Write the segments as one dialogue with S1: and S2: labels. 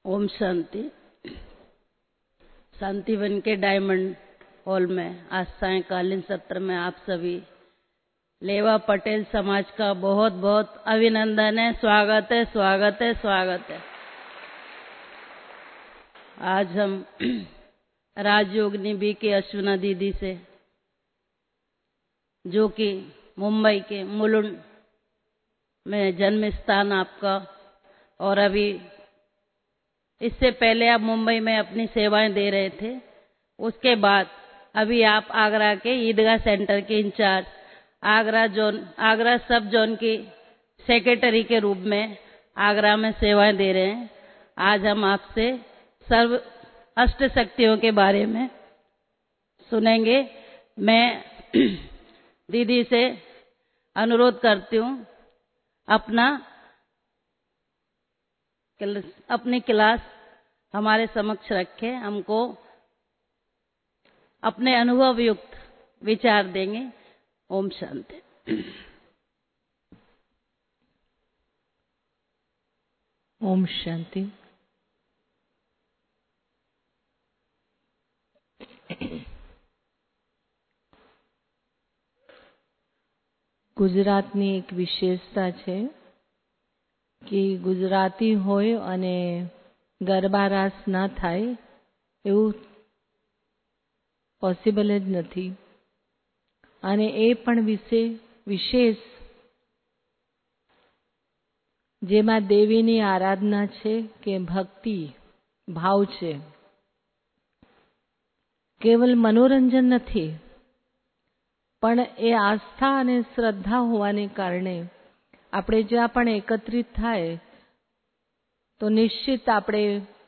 S1: ओम शांति। शांतिवन के diamond hall में आज सायंकालीन सत्र में आप सभी लेवा पटेल समाज का बहुत बहुत अभिनंदन है, स्वागत है, स्वागत है, स्वागत है। आज हम राजयोगिनी बी के अश्विना दीदी से, जो कि मुंबई के मुलुंड में जन्म स्थान आपका, और अभी इससे पहले आप मुंबई में अपनी सेवाएं दे रहे थे, उसके बाद अभी आप आगरा के ईदगाह सेंटर के इंचार्ज, आगरा सब जोन की सेक्रेटरी के रूप में आगरा में सेवाएं दे रहे हैं। आज हम आपसे सर्व अष्ट शक्तियों के बारे में सुनेंगे। मैं दीदी से अनुरोध करती हूँ अपनी क्लास हमारे समक्ष रखें, हमको अपने अनुभव युक्त विचार देंगे। ओम शांति।
S2: ओम शांति। ગુજરાતની એક વિશેષતા છે કે ગુજરાતી હોય અને ગરબા રાસ ના થાય એવું પોસિબલ જ નથી, અને એ પણ વિશેષ જેમાં દેવીની આરાધના છે કે ભક્તિ ભાવ છે, કેવલ મનોરંજન નથી પણ એ આસ્થા અને શ્રદ્ધા હોવાને કારણે આપણે જ્યાં પણ એકત્રિત થાય તો નિશ્ચિત આપણે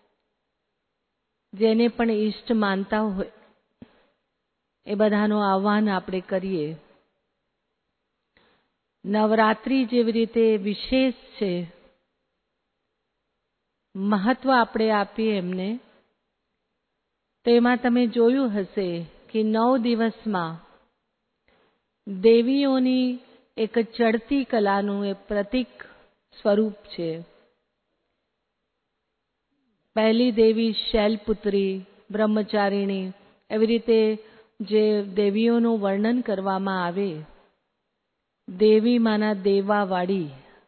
S2: જેને પણ ઈષ્ટ માનતા હોય એ બધાનું આહ્વાન આપણે કરીએ. નવરાત્રિ જેવી રીતે વિશેષ છે, મહત્વ આપણે આપીએ એમને, તેમાં તમે જોયું હશે કે 9 દિવસમાં દેવીઓની એક ચડતી કલાનું એ પ્રતીક સ્વરૂપ છે. પહેલી દેવી શૈલપુત્રી, બ્રહ્મચારિણી, એવી રીતે જે દેવીઓનું વર્ણન કરવામાં આવે, દેવી માના દેવાવાળી,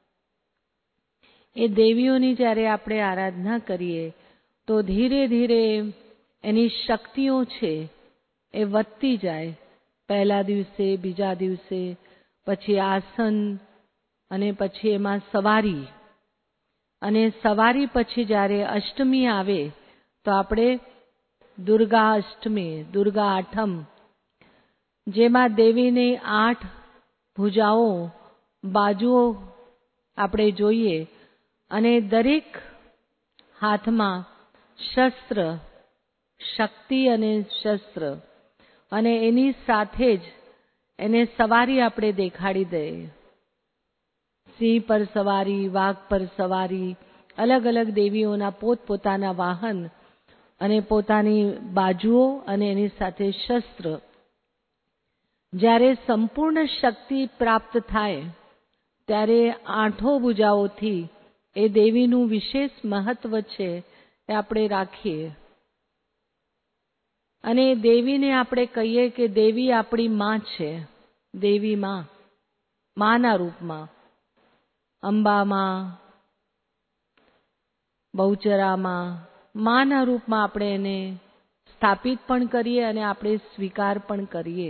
S2: એ દેવીઓની જ્યારે આપણે આરાધના કરીએ તો ધીરે ધીરે એની શક્તિઓ છે એ વધતી જાય. પહેલા દિવસે, બીજા દિવસે, પછી આસન, અને પછી એમાં સવારી, અને સવારી પછી જ્યારે અષ્ટમી આવે તો આપણે દુર્ગા અષ્ટમી, દુર્ગા આઠમ, જેમાં દેવીની 8 ભુજાઓ, બાજુઓ આપણે જોઈએ, અને દરેક હાથમાં શસ્ત્ર, શક્તિ અને શસ્ત્ર, અને એની સાથે જ એને સવારી આપણે દેખાડી દઈએ. સિંહ પર સવારી, વાઘ પર સવારી, અલગ અલગ દેવીઓના પોતપોતાના વાહન અને પોતાની બાજુઓ અને એની સાથે શસ્ત્ર. જ્યારે સંપૂર્ણ શક્તિ પ્રાપ્ત થાય ત્યારે 8 ભુજાઓથી એ દેવીનું વિશેષ મહત્વ છે એ આપણે રાખીએ. અને દેવીને આપણે કહીએ કે દેવી આપણી માં છે. દેવી માં, માના રૂપમાં, અંબામાં, બહુચરામાં, માના રૂપમાં આપણે એને સ્થાપિત પણ કરીએ અને આપણે સ્વીકાર પણ કરીએ.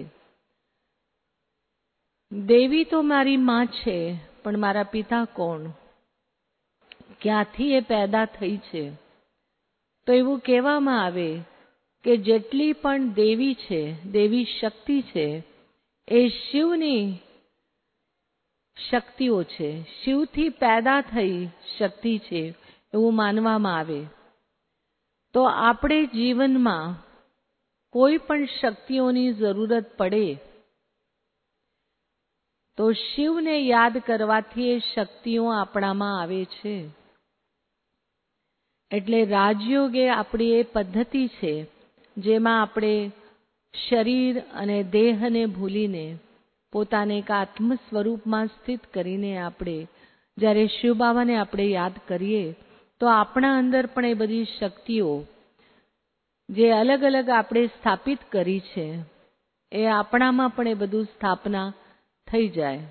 S2: દેવી તો મારી માં છે, પણ મારા પિતા કોણ, ક્યાંથી એ પેદા થઈ છે? તો એવું કહેવામાં આવે કે જેટલી પણ દેવી છે, દેવી શક્તિ છે, એ શિવની શક્તિઓ છે, શિવથી પેદા થઈ શક્તિ છે એવું માનવામાં આવે. તો આપણે જીવનમાં કોઈ પણ શક્તિઓની જરૂરત પડે તો શિવને યાદ કરવાથી એ શક્તિઓ આપણામાં આવે છે. એટલે રાજયોગ એ આપણી એ પદ્ધતિ છે જેમાં આપણે શરીર અને દેહને ભૂલીને પોતાને એક આત્મ સ્વરૂપમાં સ્થિત કરીને આપણે જ્યારે શિવ બાબાને આપણે યાદ કરીએ તો આપણા અંદર પણ એ બધી શક્તિઓ જે અલગ અલગ આપણે સ્થાપિત કરી છે એ આપણામાં પણ એ બધું સ્થાપના થઈ જાય.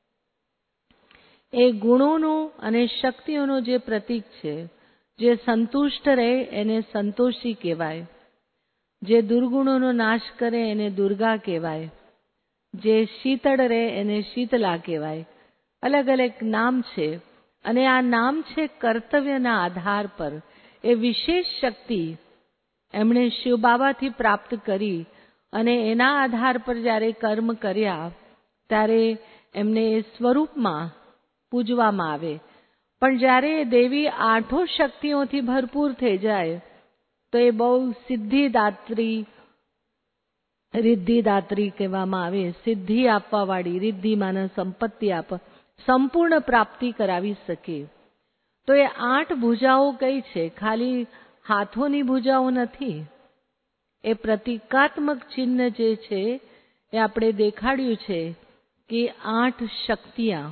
S2: એ ગુણોનું અને શક્તિઓનું જે પ્રતીક છે, જે સંતુષ્ટ રહે એને સંતોષી કહેવાય, જે દુર્ગુણોનો નાશ કરે એને દુર્ગા કહેવાય, જે શીતળ રહે એને શીતલા કહેવાય. અલગ અલગ નામ છે અને આ નામ છે કર્તવ્યના આધાર પર. એ વિશેષ શક્તિ એમણે શિવ બાબાથી પ્રાપ્ત કરી અને એના આધાર પર જ્યારે કર્મ કર્યા ત્યારે એમને એ સ્વરૂપમાં પૂજવામાં આવે. પણ જ્યારે દેવી આઠો શક્તિઓથી ભરપૂર થઈ જાય તો એ બહુ સિદ્ધિદાત્રી, રિદ્ધિદાત્રી કહેવામાં આવે. સિદ્ધિ આપવાવાળી, રિદ્ધિ માને સંપત્તિ આપવા, સંપૂર્ણ પ્રાપ્તિ કરાવી શકે. તો એ 8 ભુજાઓ કઈ છે? ખાલી હાથોની ભુજાઓ નથી. એ પ્રતિકાત્મક ચિહ્ન જે છે એ આપણે દેખાડ્યું છે કે 8 શક્તિયા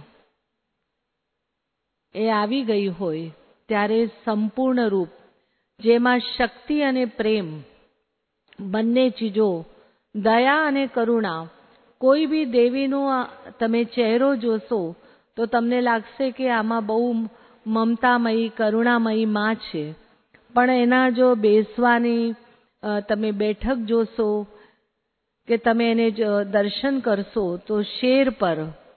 S2: એ આવી ગઈ હોય ત્યારે સંપૂર્ણ રૂપ, જેમાં શક્તિ અને પ્રેમ બંને ચીજો, દયા અને કરુણા. કોઈ બી દેવીનો તમે ચહેરો જોશો તો તમને લાગશે કે આમાં બહુ મમતામયી, કરુણામયી માં છે. પણ એના જો બેસવાની તમે બેઠક જોશો કે તમે એને દર્શન કરશો તો શેર પર,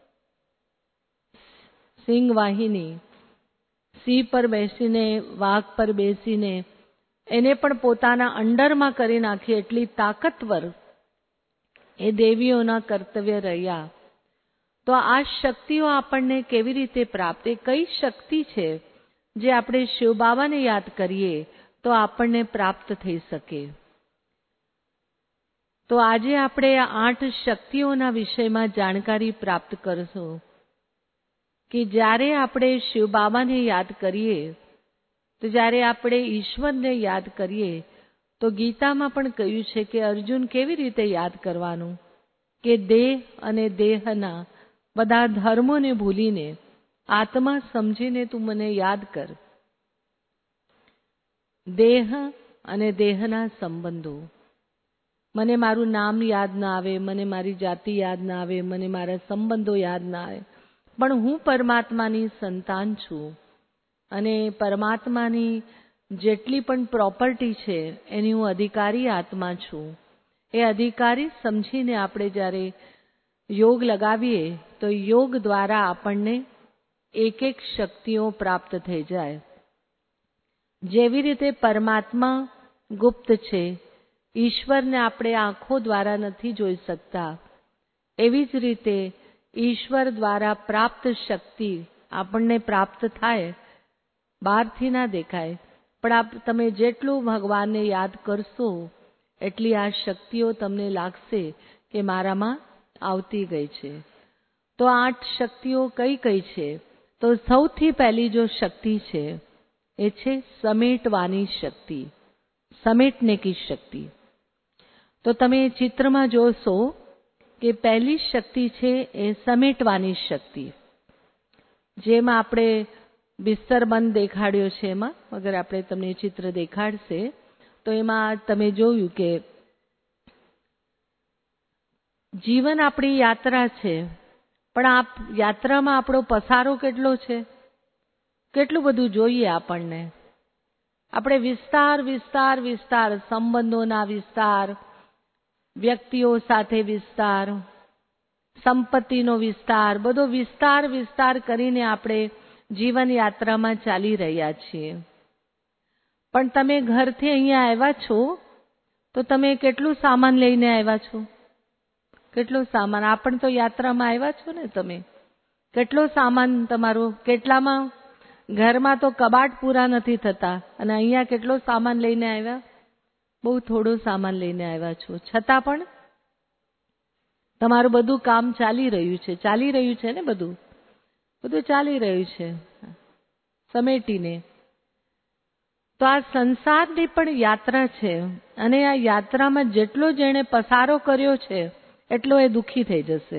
S2: સિંહ વાહિની, સિંહ પર બેસીને, વાઘ પર બેસીને એને પણ પોતાના અંડરમાં કરી નાખી, એટલી તાકતવર એ દેવીઓના કર્તવ્ય રહ્યા. તો આ શક્તિઓ આપણને કેવી રીતે પ્રાપ્ત? એ કઈ શક્તિ છે જે આપણે શિવ બાબાને યાદ કરીએ તો આપણને પ્રાપ્ત થઈ શકે? તો આજે આપણે આ 8 શક્તિઓના વિષયમાં જાણકારી પ્રાપ્ત કરશું કે જ્યારે આપણે શિવ બાબાને યાદ કરીએ તો જ્યારે આપણે ઈશ્વરને યાદ કરીએ તો ગીતામાં પણ કહ્યું છે કે અર્જુન કેવી રીતે યાદ કરવાનું? કે દેહ અને દેહના બધા ધર્મોને ભૂલીને આત્મા સમજીને તું મને યાદ કર. દેહ અને દેહના સંબંધો. મને મારું નામ યાદ ના આવે, મને મારી જાતિ યાદ ના આવે, મને મારા સંબંધો યાદ ના આવે, પણ હું પરમાત્માની સંતાન છું અને પરમાત્માની જેટલી પણ પ્રોપર્ટી છે એની હું અધિકારી આત્મા છું. એ અધિકારી સમજીને આપણે જ્યારે યોગ લગાવીએ તો યોગ દ્વારા આપણને એક એક શક્તિઓ પ્રાપ્ત થઈ જાય. જેવી રીતે પરમાત્મા ગુપ્ત છે, ઈશ્વરને આપણે આંખો દ્વારા નથી જોઈ શકતા, એવી જ રીતે ઈશ્વર દ્વારા પ્રાપ્ત શક્તિ આપણને પ્રાપ્ત થાય, બહારથી ના દેખાય, પણ તમે જેટલું ભગવાનને યાદ કરશો એટલી આ શક્તિઓ તમને લાગશે કે મારામાં આવતી ગઈ છે. તો 8 શક્તિઓ કઈ કઈ છે? તો સૌથી પહેલી જો શક્તિ છે એ છે સમેટવાની શક્તિ, સમેટને કી શક્તિ. તો તમે ચિત્રમાં જોશો કે પહેલી શક્તિ છે એ સમેટવાની શક્તિ. જેમાં આપણે બિસ્તર બંધ દેખાડ્યો છે, એમાં અગર આપણે તમને ચિત્ર દેખાડશે તો એમાં તમે જોયું કે જીવન આપણી યાત્રા છે, પણ આ યાત્રામાં આપણો પસારો કેટલો છે, કેટલું બધું જોઈએ આપણને. આપણે વિસ્તાર વિસ્તાર વિસ્તાર, સંબંધોના વિસ્તાર, વ્યક્તિઓ સાથે વિસ્તાર, સંપત્તિનો વિસ્તાર, બધો વિસ્તાર વિસ્તાર કરીને આપણે જીવન યાત્રામાં ચાલી રહ્યા છીએ. પણ તમે ઘરથી અહીંયા આવ્યા છો તો તમે કેટલું સામાન લઈને આવ્યા છો? કેટલો સામાન? આપણે તો યાત્રામાં આવ્યા છો ને તમે, કેટલો સામાન તમારો? કેટલામાં ઘરમાં તો કબાટ પૂરા નથી થતા અને અહીંયા કેટલો સામાન લઈને આવ્યા? બહુ થોડો સામાન લઈને આવ્યા છો, છતાં પણ તમારું બધું કામ ચાલી રહ્યું છે. ચાલી રહ્યું છે ને, બધું ચાલી રહ્યું છે સમેટીને. તો આ સંસારની પણ યાત્રા છે અને આ યાત્રામાં જેટલો જેણે પસારો કર્યો છે એટલો એ દુઃખી થઈ જશે,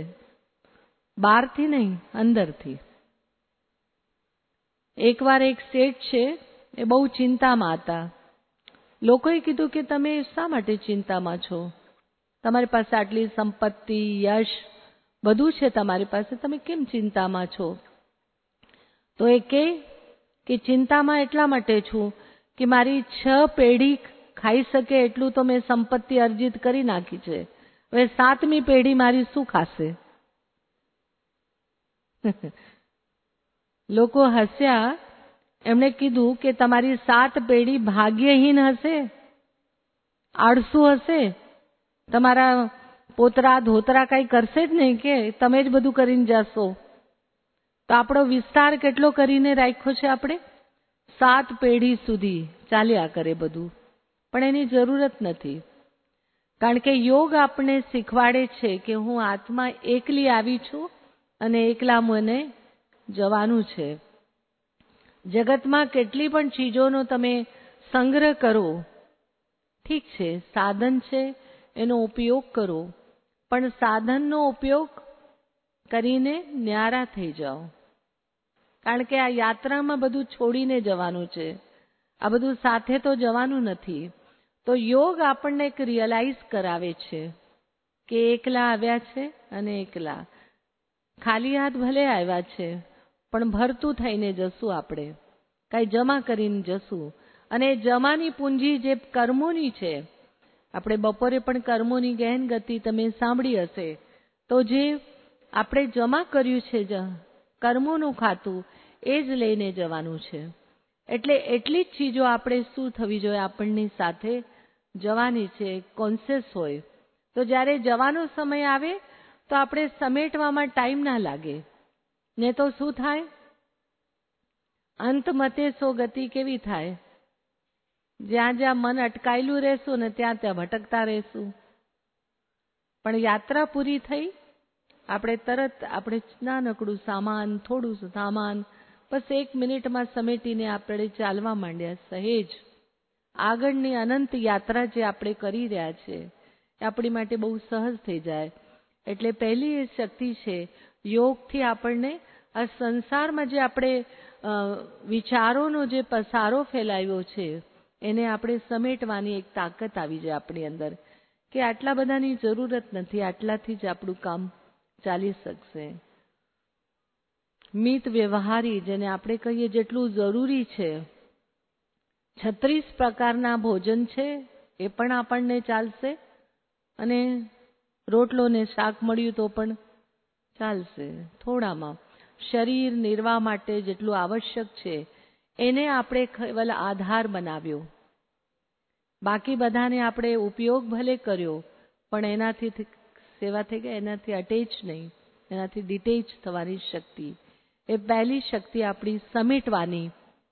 S2: બહારથી નહીં અંદરથી. એકવાર એક શેઠ છે એ બહુ ચિંતામાં હતા. લોકોએ કીધું કે તમે શા માટે ચિંતામાં છો? તમારી પાસે આટલી સંપત્તિ, યશ બધું છે તમારી પાસે, તમે કેમ ચિંતામાં છો? તો એ કે ચિંતામાં એટલા માટે છું કે મારી 6 પેઢી ખાઈ શકે એટલું તો મેં સંપત્તિ અર્જિત કરી નાખી છે. હવે 7મી પેઢી મારી શું ખાશે? લોકો હસ્યા. એમણે કીધું કે તમારી 7 પેઢી ભાગ્યહીન હશે, આળસુ હશે, તમારા પોતરા ધોતરા કઈ કરશે જ નહીં, કે તમે જ બધું કરીને જશો. તો આપણો વિસ્તાર કેટલો કરીને રાખ્યો છે આપણે? 7 પેઢી સુધી ચાલ્યા કરે બધું. પણ એની જરૂરત નથી. કારણ કે યોગ આપણને શીખવાડે છે કે હું આત્મા એકલી આવી છું અને એકલા મને જવાનું છે. જગતમાં કેટલી પણ ચીજોનો તમે સંગ્રહ કરો, ઠીક છે, સાધન છે, એનો ઉપયોગ કરો, પણ સાધનનો ઉપયોગ કરીને ન્યારા થઈ જાઓ. કારણ કે આ યાત્રામાં બધું છોડીને જવાનું છે. આ બધું સાથે તો જવાનું નથી. તો યોગ આપણને એક રિયલાઇઝ કરાવે છે કે એકલા આવ્યા છે અને એકલા ખાલી હાથ ભલે આવ્યા છે, પણ ભરતું થઈને જશું આપણે, કાંઈ જમા કરીને જશું. અને જમાની પૂંજી જે કર્મોની છે, આપણે બપોરે પણ કર્મોની ગહેન ગતિ તમે સાંભળી હશે. તો જે આપણે જમા કર્યું છે કર્મોનું ખાતું, એ જ લઈને જવાનું છે. એટલે એટલી જ ચીજો આપણે શું થવી જોઈએ, આપણની સાથે જવાની છે, કોન્શિયસ હોય. તો જ્યારે જવાનો સમય આવે તો આપણે સમેટવામાં ટાઈમ ના લાગે. ને તો શું થાય? અંત મતે સો ગતિ કેવી થાય? જ્યાં જ્યાં મન અટકાયેલું રહેશું ને ત્યાં ત્યાં ભટકતા રહેશું. પણ યાત્રા પૂરી થઈ, આપણે તરત આપણે નાનકડું સામાન, થોડું સામાન, બસ 1 મિનિટમાં સમેટીને આપણે ચાલવા માંડ્યા. સહેજ આગળની અનંત યાત્રા જે આપણે કરી રહ્યા છે એ આપણી માટે બહુ સહજ થઈ જાય. એટલે પહેલી એ શક્તિ છે, યોગથી આપણને આ સંસારમાં જે આપણે વિચારોનો જે પસારો ફેલાવ્યો છે એને આપણે સમેટવાની એક તાકાત આવી જાય આપણી અંદર, કે આટલા બધાની જરૂરત નથી, આટલાથી જ આપણું કામ ચાલી શકશે. મિત વ્યવહારી જેને આપણે કહીએ, જેટલું જરૂરી છે. 36 પ્રકારના ભોજન છે, એ પણ આપણને ચાલશે. અને રોટલો ને શાક મળ્યું તો પણ ચાલશે. થોડામાં શરીર નિર્વાહ માટે જેટલું આવશ્યક છે એને આપણે કેવલ આધાર બનાવ્યો. બાકી બધાને આપણે ઉપયોગ ભલે કર્યો, પણ એનાથી સેવા થઈ ગઈ, એનાથી અટેચ નહીં, એનાથી ડિટેચ થવાની શક્તિ. એ પહેલી શક્તિ આપણી સમેટવાની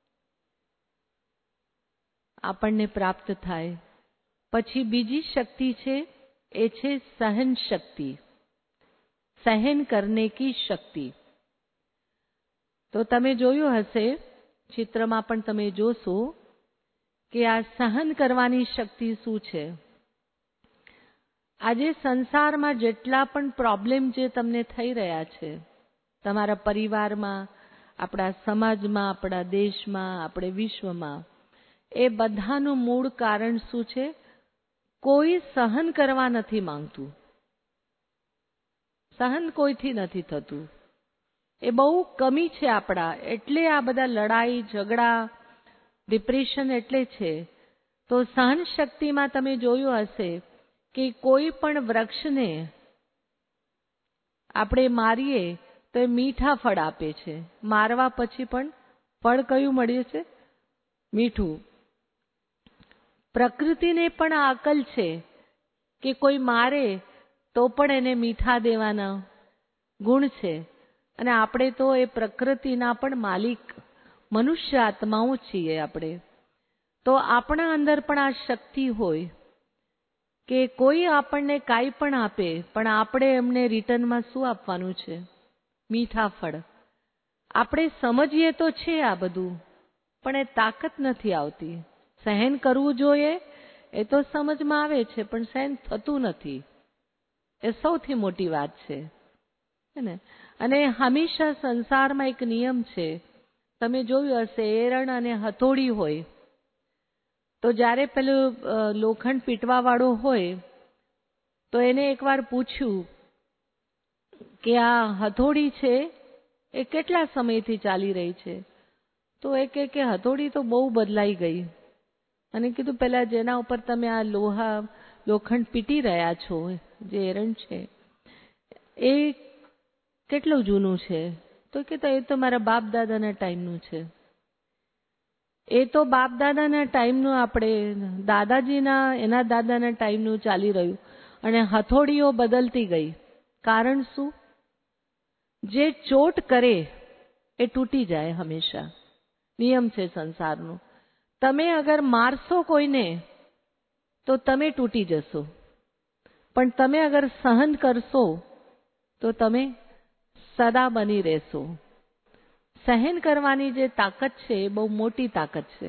S2: આપણને પ્રાપ્ત થાય. પછી બીજી શક્તિ છે, એ છે સહન શક્તિ, સહન કરને કી શક્તિ. તો તમે જોયું હશે, ચિત્રમાં પણ તમે જોશો કે આ સહન કરવાની શક્તિ શું છે. આજે સંસારમાં જેટલા પણ પ્રોબ્લેમ જે તમને થઈ રહ્યા છે, તમારા પરિવારમાં, આપણા સમાજમાં, આપણા દેશમાં, આપણે વિશ્વમાં, એ બધાનું મૂળ કારણ શું છે? કોઈ સહન કરવા નથી માંગતું. સહન કોઈથી નથી થતું. એ બહુ કમી છે આપણા. એટલે આ બધા લડાઈ ઝઘડા, ડિપ્રેશન એટલે છે. તો સહન શક્તિમાં તમે જોયું હશે કે કોઈ પણ વૃક્ષને આપણે મારીએ તો એ મીઠા ફળ આપે છે. મારવા પછી પણ ફળ કયું મળે છે? મીઠું. પ્રકૃતિને પણ આ અકલ છે કે કોઈ મારે તો પણ એને મીઠા દેવાના ગુણ છે. અને આપણે તો એ પ્રકૃતિના પણ માલિક મનુષ્ય આત્માઓ છીએ આપણે. તો આપણા અંદર પણ આ શક્તિ હોય કે કોઈ આપણને કાંઈ પણ આપે, પણ આપણે એમને રિટર્નમાં શું આપવાનું છે? મીઠા ફળ. આપણે સમજીએ તો છે આ બધું, પણ એ તાકાત નથી આવતી. સહન કરવું જોઈએ એ તો સમજમાં આવે છે, પણ સહન થતું નથી. એ સૌથી મોટી વાત છે. અને હંમેશા સંસારમાં એક નિયમ છે, તમે જોયું હશે એરણ અને હથોડી હોય તો જ્યારે પેલું લોખંડ પીટવા વાળો હોય તો એને એકવાર પૂછ્યું કે આ હથોડી છે એ કેટલા સમયથી ચાલી રહી છે? તો એ કહે કે હથોડી તો બહુ બદલાઈ ગઈ. અને કીધું પેલા જેના ઉપર તમે આ લોખંડ પીટી રહ્યા છો, જે એરણ છે, એ કેટલું જૂનું છે? તો કે એ તો મારા બાપ દાદાના ટાઈમનું છે. એ તો બાપ દાદાના ટાઈમનું, આપણે દાદાજીના એના દાદાના ટાઈમનું ચાલી રહ્યું અને હથોડીઓ બદલતી ગઈ. કારણ શું? જે ચોટ કરે એ તૂટી જાય હંમેશા. નિયમ છે સંસારનો. તમે અગર મારશો કોઈને તો તમે તૂટી જશો, પણ તમે અગર સહન કરશો તો તમે સદા બની રહેશો. સહન કરવાની જે તાકાત છે એ બહુ મોટી તાકાત છે.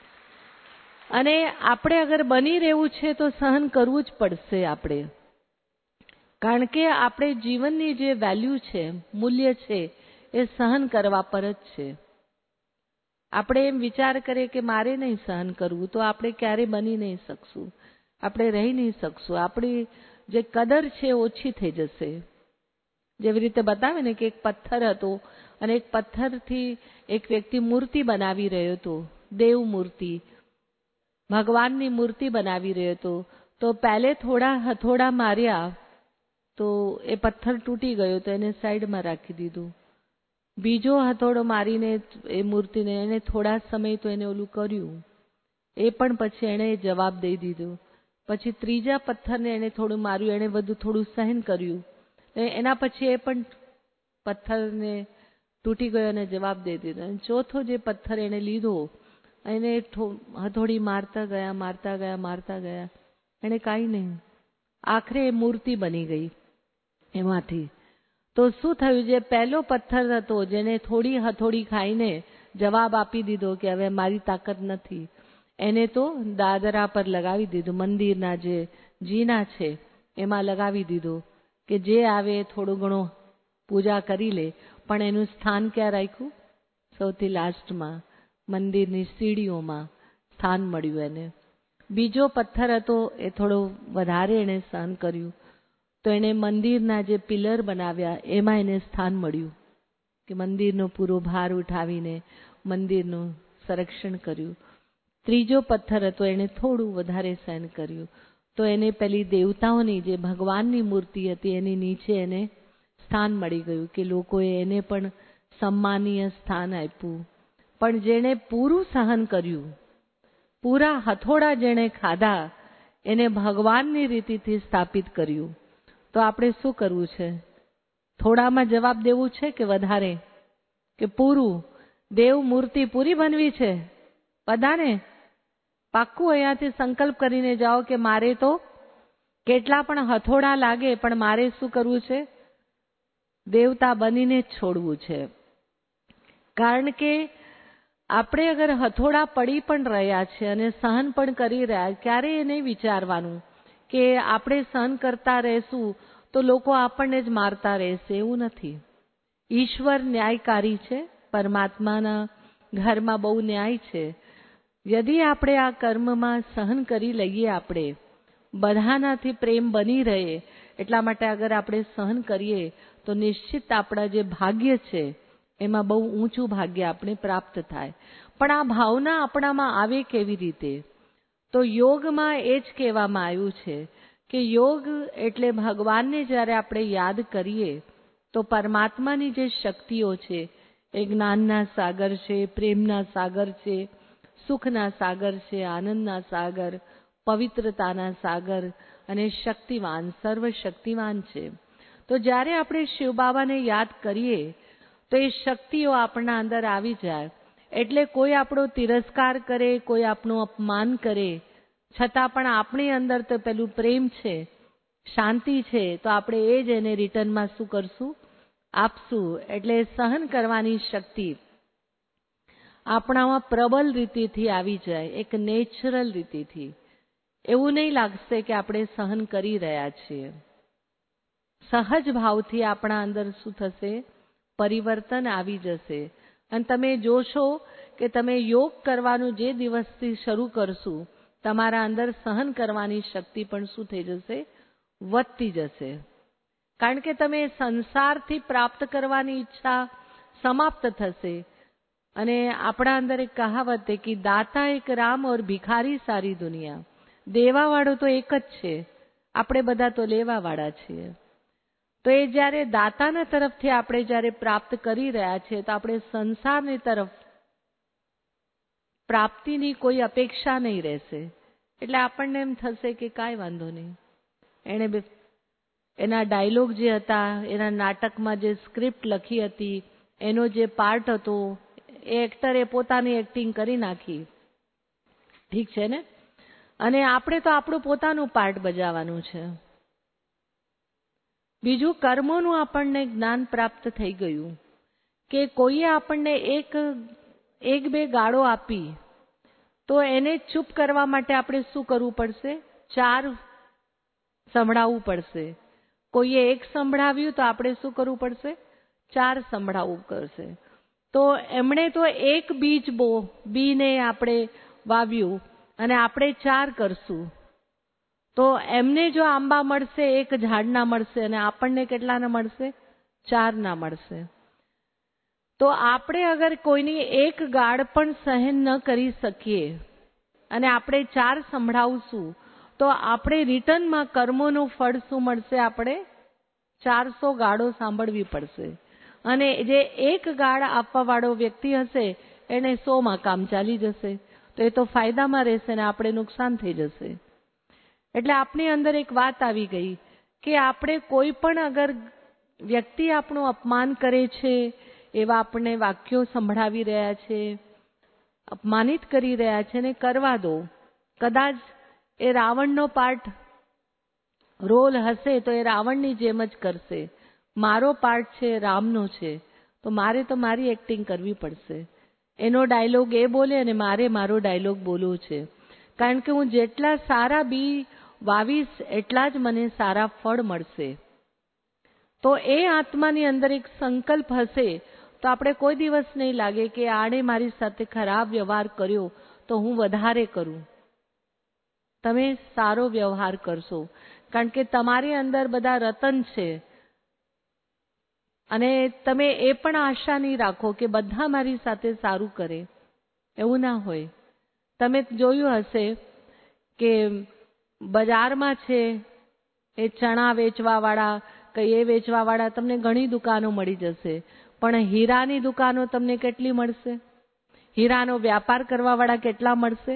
S2: અને આપણે અગર બની રહેવું છે તો સહન કરવું જ પડશે આપણે. કારણ કે આપણે જીવનની જે વેલ્યુ છે, મૂલ્ય છે, એ સહન કરવા પર જ છે. આપણે એમ વિચાર કરીએ કે મારે નહીં સહન કરવું તો આપણે ક્યારે બની નહીં શકશું, આપણે રહી નહીં શકશું. આપણી જે કદર છે ઓછી થઈ જશે. જેવી રીતે બતાવે ને કે એક પથ્થર હતો અને એક પથ્થરથી એક વ્યક્તિ મૂર્તિ બનાવી રહ્યો હતો, દેવ મૂર્તિ, ભગવાનની મૂર્તિ બનાવી રહ્યો હતો. તો પહેલે થોડા હથોડા માર્યા તો એ પથ્થર તૂટી ગયો તો એને સાઈડમાં રાખી દીધું. બીજો હથોડો મારીને એ મૂર્તિને એને થોડા સમય તો એને ઓલું કર્યું, એ પણ પછી એને જવાબ દઈ દીધો. પછી ત્રીજા પથ્થરને એને થોડું માર્યું, એને બધું થોડું સહન કર્યું. એના પછી એ પણ પથ્થરને તૂટી ગયો અને જવાબ દઈ દીધો. અને ચોથો જે પથ્થર એને લીધો, એને હથોડી મારતા ગયા, એને કાંઈ નહીં. આખરે એ મૂર્તિ બની ગઈ એમાંથી. તો શું થયું? જે પહેલો પથ્થર હતો, જેને થોડી હથોડી ખાઈને જવાબ આપી દીધો કે હવે મારી તાકાત નથી, એને તો દાદરા પર લગાવી દીધું. મંદિરના જે જીના છે એમાં લગાવી દીધો કે જે આવે થોડું ઘણું પૂજા કરી લે. પણ એનું સ્થાન ક્યાં રાખ્યું? સૌથી લાસ્ટમાં, મંદિરની સીડીઓમાં સ્થાન મળ્યું એને. બીજો પથ્થર હતો એ થોડો વધારે એને સહન કર્યું તો એને મંદિરના જે પિલર બનાવ્યા એમાં એને સ્થાન મળ્યું કે મંદિરનો પૂરો ભાર ઉઠાવીને મંદિરનું સંરક્ષણ કર્યું. ત્રીજો પથ્થર હતો, એને થોડું વધારે સહન કર્યું તો એને પેલી દેવતાઓની જે ભગવાનની મૂર્તિ હતી એની નીચે એને સ્થાન મળી ગયું કે લોકોએ એને પણ સન્માનીય સ્થાન આપ્યું. પણ જેણે પૂરું સહન કર્યું, પૂરા હથોડા જેણે ખાધા, એને ભગવાનની રીતિથી સ્થાપિત કર્યું. તો આપણે શું કરવું છે? થોડામાં જવાબ દેવું છે કે વધારે? કે પૂરું? દેવ મૂર્તિ પૂરી બનવી છે બધાને? પાક્કું અહીંયાથી સંકલ્પ કરીને જાઓ કે મારે તો કેટલા પણ હથોડા લાગે પણ મારે શું કરવું છે? દેવતા બનીને જ છોડવું છે. કારણ કે આપણે અગર હથોડા પડી પણ રહ્યા છે અને સહન પણ કરી રહ્યા, ક્યારે એ નહીં વિચારવાનું કે આપણે સહન કરતા રહેશું તો લોકો આપણને જ મારતા રહેશે. એવું નથી. ઈશ્વર ન્યાયકારી છે. પરમાત્માના ઘરમાં બહુ ન્યાય છે. યદિ આપણે આ કર્મમાં સહન કરી લઈએ, આપણે બધાનાથી પ્રેમ બની રહે, એટલા માટે અગર આપણે સહન કરીએ તો નિશ્ચિત આપણા જે ભાગ્ય છે એમાં બહુ ઊંચું ભાગ્ય આપણે પ્રાપ્ત થાય. પણ આ ભાવના આપણામાં આવે કેવી રીતે? તો યોગમાં એ જ કહેવામાં આવ્યું છે કે યોગ એટલે ભગવાનને જ્યારે આપણે યાદ કરીએ તો પરમાત્માની જે શક્તિઓ છે, એ જ્ઞાનના સાગર છે, પ્રેમના સાગર છે, સુખના સાગર છે, આનંદના સાગર, પવિત્રતાના સાગર અને શક્તિવાન, સર્વશક્તિવાન છે. તો જ્યારે આપણે શિવ બાબાને યાદ કરીએ તો એ શક્તિઓ આપણા અંદર આવી જાય. એટલે કોઈ આપણો તિરસ્કાર કરે, કોઈ આપણું અપમાન કરે, છતાં પણ આપણી અંદર તો પેલું પ્રેમ છે, શાંતિ છે, તો આપણે એ જ એને રિટર્નમાં શું કરશું? આપશું. એટલે સહન કરવાની શક્તિ આપણામાં પ્રબળ રીતિથી આવી જાય, એક નેચરલ રીતિથી. એવું નહીં લાગશે કે આપણે સહન કરી રહ્યા છીએ. સહજ ભાવથી આપણા અંદર શું થશે? પરિવર્તન આવી જશે. અને તમે જોશો કે તમે યોગ કરવાનું જે દિવસથી શરૂ કરશું, તમારા અંદર સહન કરવાની શક્તિ પણ શું થઈ જશે? વધતી જશે. કારણ કે તમે સંસારથી પ્રાપ્ત કરવાની ઈચ્છા સમાપ્ત થશે. અને આપણા અંદર એક કહાવત છે કે દાતા એક રામ ઓર ભિખારી સારી દુનિયા. દેવાવાળો તો એક જ છે, આપણે બધા તો લેવાવાળા છીએ. તો એ જ્યારે દાતાના તરફથી આપણે જ્યારે પ્રાપ્ત કરી રહ્યા છીએ, તો આપણે સંસારની તરફ પ્રાપ્તિની કોઈ અપેક્ષા નહીં રહેશે. એટલે આપણને એમ થશે કે કાંઈ વાંધો નહીં. એના ડાયલોગ જે હતા, એના નાટકમાં જે સ્ક્રિપ્ટ લખી હતી, એનો જે પાર્ટ હતો, એ એક્ટરે પોતાની એક્ટિંગ કરી નાખી. ઠીક છે ને? અને આપણે તો આપણું પોતાનું પાર્ટ બજાવવાનું છે. બીજું, કર્મોનું આપણને જ્ઞાન પ્રાપ્ત થઈ ગયું કે કોઈએ આપણને એક બે ગાળો આપી, તો એને ચૂપ કરવા માટે આપણે શું કરવું પડશે? 4 સંભળાવવું પડશે. કોઈએ એક સંભળાવ્યું તો આપણે શું કરવું પડશે? 4 સંભળાવવું પડશે. તો એમણે તો એક બીને આપણે વાવ્યું અને આપણે 4 કરશું, તો એમને જો આંબા મળશે, એક ઝાડના મળશે, અને આપણને કેટલાના મળશે? 4 ના મળશે. તો આપણે અગર કોઈની એક ગાળ પણ સહન ન કરી શકીએ અને આપણે 4 સંભળાવશું, તો આપણે રિટર્નમાં કર્મોનું ફળ શું મળશે? આપણે 400 ગાળો સાંભળવી પડશે. અને જે એક ગાળ આપવાવાળો વ્યક્તિ હશે, એને 100માં કામ ચાલી જશે. તો એ તો ફાયદામાં રહેશે ને આપણે નુકસાન થઈ જશે. એટલે આપણી અંદર એક વાત આવી ગઈ કે આપણે કોઈ પણ અગર વ્યક્તિ આપણું અપમાન કરે છે, એવા આપણને વાક્યો સંભળાવી રહ્યા છે, અપમાનિત કરી રહ્યા છે, ને કરવા દો. કદાચ એ રાવણનો રોલ હશે તો એ રાવણની જેમ જ કરશે. મારો પાર્ટ છે રામનો છે, તો મારે તો મારી એક્ટિંગ કરવી પડશે. એનો ડાયલોગ એ બોલે અને મારે મારો ડાયલોગ બોલવો છે. કારણ કે હું જેટલા સારા બી વાવીશ, એટલા જ મને સારા ફળ મળશે. તો એ આત્માની અંદર એક સંકલ્પ હશે, તો આપણે કોઈ દિવસ નહીં લાગે કે આણે મારી સાથે ખરાબ વ્યવહાર કર્યો તો હું વધારે કરું. તમે સારો વ્યવહાર કરશો, કારણ કે તમારી અંદર બધા રતન છે. અને તમે એ પણ આશા નહીં રાખો કે બધા મારી સાથે સારું કરે. એવું ના હોય. તમે જોયું હશે કે બજારમાં છે એ ચણા વેચવાવાળા, કઈ એ વેચવાવાળા, તમને ઘણી દુકાનો મળી જશે, પણ હીરાની દુકાનો તમને કેટલી મળશે? હીરાનો વ્યાપાર કરવાવાળા કેટલા મળશે?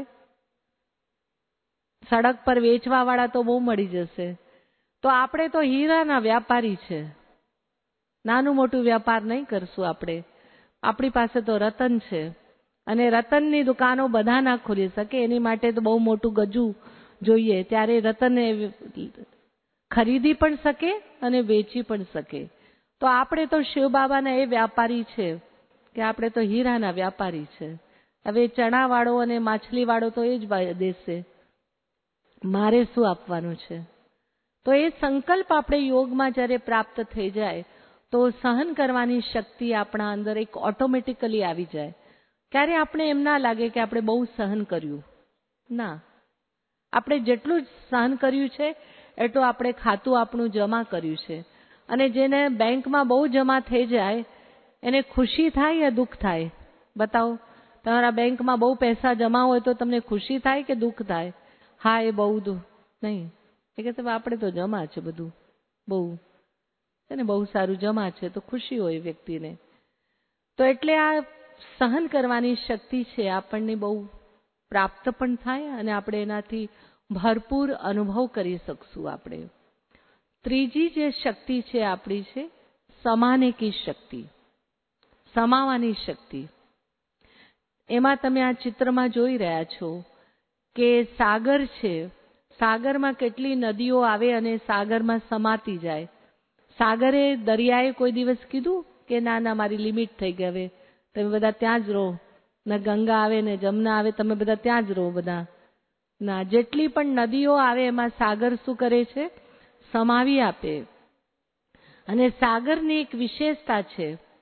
S2: સડક પર વેચવાવાળા તો બહુ મળી જશે. તો આપણે તો હીરાના વ્યાપારી છે. નાનું મોટું વ્યાપાર નહીં કરશું આપણે. આપણી પાસે તો રતન છે, અને રતનની દુકાનો બધા ના ખોલી શકે. એની માટે તો બહુ મોટું ગજુ જોઈએ, ત્યારે રતન ખરીદી પણ શકે અને વેચી પણ શકે. તો આપણે તો શિવ બાબાના એ વ્યાપારી છે કે આપણે તો હીરાના વ્યાપારી છે. હવે ચણાવાળો અને માછલીવાળો તો એ જ દેશે, મારે શું આપવાનું છે? તો એ સંકલ્પ આપણે યોગમાં જ્યારે પ્રાપ્ત થઈ જાય, તો સહન કરવાની શક્તિ આપણા અંદર એક ઓટોમેટિકલી આવી જાય. ક્યારે આપણે એમ ના લાગે કે આપણે બહુ સહન કર્યું. ના, આપણે જેટલું જ સહન કર્યું છે એટલું આપણે ખાતું આપણું જમા કર્યું છે. અને જેને બેંકમાં બહુ જમા થઈ જાય, એને ખુશી થાય યા દુઃખ થાય? બતાવો. તમારા બેંકમાં બહુ પૈસા જમા હોય તો તમને ખુશી થાય કે દુઃખ થાય? હા, એ બહુ દુઃખ નહીં. એ કે આપણે તો જમા છે બધું, બહુ છે ને, બહુ સારું જમા છે, તો ખુશી હોય વ્યક્તિને. તો એટલે આ સહન કરવાની શક્તિ છે આપણને બહુ પ્રાપ્ત પણ થાય અને આપણે એનાથી ભરપૂર અનુભવ કરી શકશું. આપણે ત્રીજી જે શક્તિ છે આપણી છે સમાને કી શક્તિ, સમાવાની શક્તિ. એમાં તમે આ ચિત્રમાં જોઈ રહ્યા છો કે સાગર છે, સાગરમાં કેટલી નદીઓ આવે અને સાગરમાં સમાતી જાય. સાગરે, દરિયાએ કોઈ દિવસ કીધું કે ના ના મારી લિમિટ થઈ ગઈ, હવે તમે બધા ત્યાં જ રહો, ને ગંગા આવે ને જમના આવે, તમે બધા ત્યાં જ રહો બધા? ના, જેટલી પણ નદીઓ આવે એમાં સાગર શું કરે છે? સમાવી આપે. અને સાગરની એક વિશેષતા છે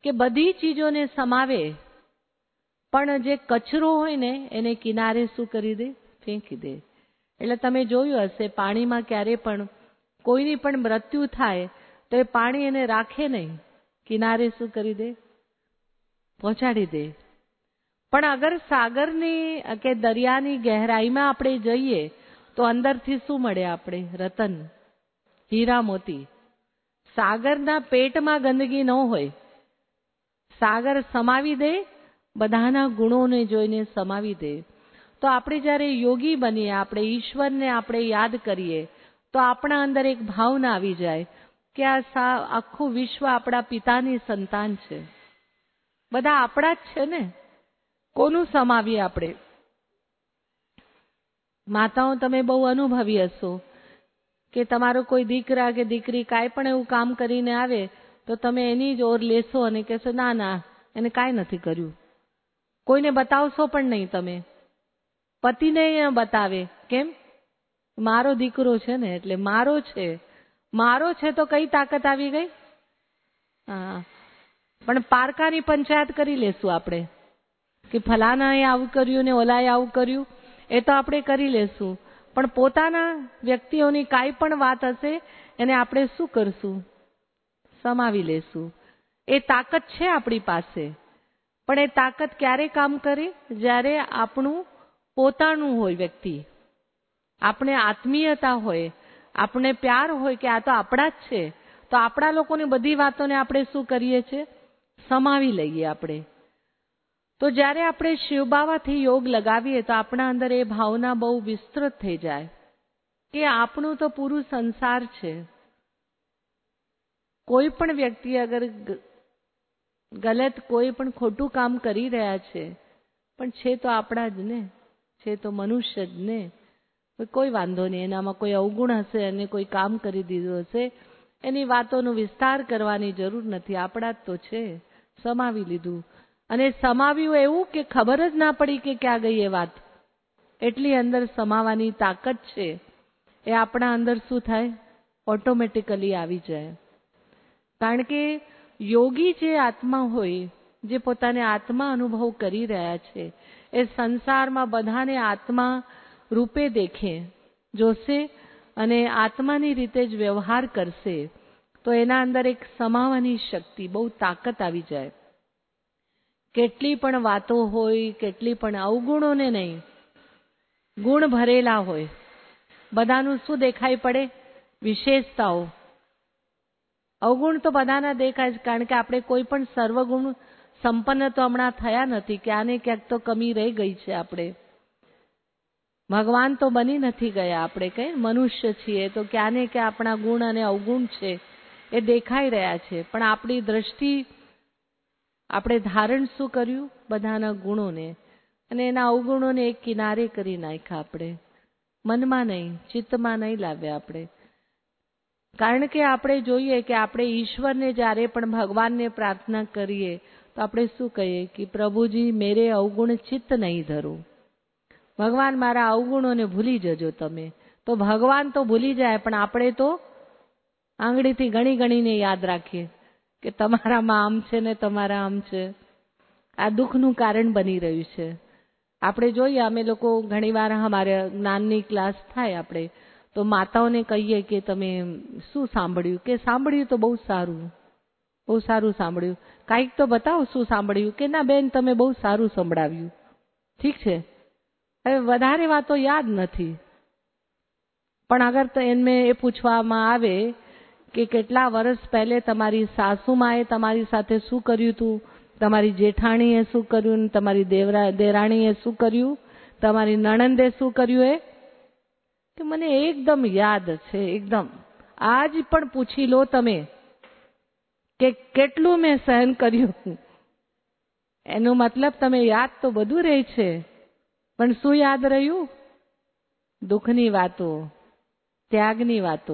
S2: કે બધી ચીજોને સમાવે, પણ જે કચરો હોય ને એને કિનારે શું કરી દે? ફેંકી દે. એટલે તમે જોયું હશે પાણીમાં ક્યારે પણ કોઈની પણ મૃત્યુ થાય તો એ પાણી એને રાખે નહીં, કિનારે શું કરી દે? પહોંચાડી દે. પણ અગર સાગરની કે દરિયાની ગહેરાઈમાં આપણે જઈએ તો અંદરથી શું મળે? આપણે રતન, હીરા મોતી. સાગરના પેટમાં ગંદકી ન હોય. સાગર સમાવી દે, બધાના ગુણોને જોઈને સમાવી દે. તો આપણે જ્યારે યોગી બનીએ, આપણે ઈશ્વરને આપણે યાદ કરીએ તો આપણા અંદર એક ભાવના આવી જાય કે આખું વિશ્વ આપણા પિતાની સંતાન છે, બધા આપણા જ છે ને. કોનું સમાવીએ આપણે? માતાઓ તમે બહુ અનુભવી હશો કે તમારો કોઈ દીકરા કે દીકરી કાંઈ પણ એવું કામ કરીને આવે તો તમે એની જ ઓર લેશો અને કહેશો ના ના એને કાંઈ નથી કર્યું. કોઈને બતાવશો પણ નહીં. તમે પતિને બતાવે. કેમ? મારો દીકરો છે ને એટલે મારો છે. મારો છે તો કઈ તાકાત આવી ગઈ? હા, પણ પારકાની પંચાયત કરી લેશું આપણે કે ફલાનાએ આવું કર્યું ને ઓલાએ આવું કર્યું, એ તો આપણે કરી લેશું. પણ પોતાના વ્યક્તિઓની કાંઈ પણ વાત હશે એને આપણે શું કરશું? સમાવી લેશું. એ તાકાત છે આપણી પાસે. પણ એ તાકાત ક્યારે કામ કરે? જ્યારે આપણું પોતાનું હોય વ્યક્તિ, આપણે આત્મીયતા હોય, આપણે પ્યાર હોય કે આ તો આપણા જ છે, તો આપણા લોકોની બધી વાતોને આપણે શું કરીએ છીએ? સમાવી લઈએ આપણે. તો જ્યારે આપણે શિવબાવાથી યોગ લગાવીએ તો આપણા અંદર એ ભાવના બહુ વિસ્તૃત થઈ જાય કે આપણું તો પૂરું સંસાર છે. કોઈ પણ વ્યક્તિ અગર ગલત કોઈ પણ ખોટું કામ કરી રહ્યા છે, પણ છે તો આપણા જ ને, છે તો મનુષ્ય જ ને. કોઈ વાંધો નહીં, એનામાં કોઈ અવગુણ હશે અને કોઈ કામ કરી દીધું હશે, એની વાતોનો વિસ્તાર કરવાની જરૂર નથી. આપણા જ તો છે, સમાવી લીધું. અને સમાવ્યું એવું કે ખબર જ ના પડી કે ક્યાં ગઈ એ વાત. એટલી અંદર સમાવાની તાકાત છે. એ આપણા અંદર શું થાય? ઓટોમેટિકલી આવી જાય. કારણ કે યોગી જે આત્મા હોય, જે પોતાને આત્મા અનુભવ કરી રહ્યા છે, એ સંસારમાં બધાને આત્મા રૂપે દેખે, જોશે અને આત્માની રીતે જ વ્યવહાર કરશે તો એના અંદર એક સમાવાની શક્તિ, બહુ તાકાત આવી જાય. કેટલી પણ વાતો હોય, કેટલી પણ અવગુણોને નહીં, ગુણ ભરેલા હોય. બધાનું શું દેખાઈ પડે? વિશેષતાઓ. અવગુણ તો બધાના દેખાય જ, કારણ કે આપણે કોઈ પણ સર્વગુણ સંપન્ન તો હમણાં થયા નથી. ક્યાંક ને ક્યાંક તો કમી રહી ગઈ છે. આપણે ભગવાન તો બની નથી ગયા. આપણે કઈ મનુષ્ય છીએ તો ક્યાં ને ક્યાં આપણા ગુણ અને અવગુણ છે એ દેખાઈ રહ્યા છે. પણ આપણી દ્રષ્ટિ, આપણે ધારણ શું કર્યું? બધાના ગુણોને અને એના અવગુણોને એક કિનારે કરી નાખ્યા. આપણે મનમાં નહીં, ચિત્તમાં નહીં લાવ્યા આપણે. કારણ કે આપણે જોઈએ કે આપણે ઈશ્વરને જ્યારે પણ ભગવાનને પ્રાર્થના કરીએ તો આપણે શું કહીએ કે પ્રભુજી મેરે અવગુણ ચિત્ત નહીં ધરો. ભગવાન મારા અવગુણોને ભૂલી જજો તમે. તો ભગવાન તો ભૂલી જાય, પણ આપણે તો આંગળીથી ગણી ગણીને યાદ રાખીએ કે તમારામાં આમ છે ને તમારા આમ છે. આ દુઃખનું કારણ બની રહ્યું છે. આપણે જોઈએ, અમે લોકો ઘણીવાર અમારે જ્ઞાનની ક્લાસ થાય આપણે તો માતાઓને કહીએ કે તમે શું સાંભળ્યું? કે સાંભળ્યું તો બહુ સારું, બહુ સારું સાંભળ્યું. કાંઈક તો બતાવો શું સાંભળ્યું? કે ના બેન તમે બહુ સારું સંભળાવ્યું. ઠીક છે, હવે વધારે વાતો યાદ નથી. પણ અગર તો એને એ પૂછવામાં આવે કે કેટલા વર્ષ પહેલે તમારી સાસુમાએ તમારી સાથે શું કર્યું હતું, તમારી જેઠાણીએ શું કર્યું, તમારી દેરાણીએ શું કર્યું, તમારી નણંદે શું કર્યું, કે મને એકદમ યાદ છે. એકદમ આજ પણ પૂછી લો તમે કે કેટલું મેં સહન કર્યું. એનો મતલબ તમે યાદ તો બધું રહે છે, પણ શું યાદ રહ્યું? દુઃખની વાતો, ત્યાગની વાતો.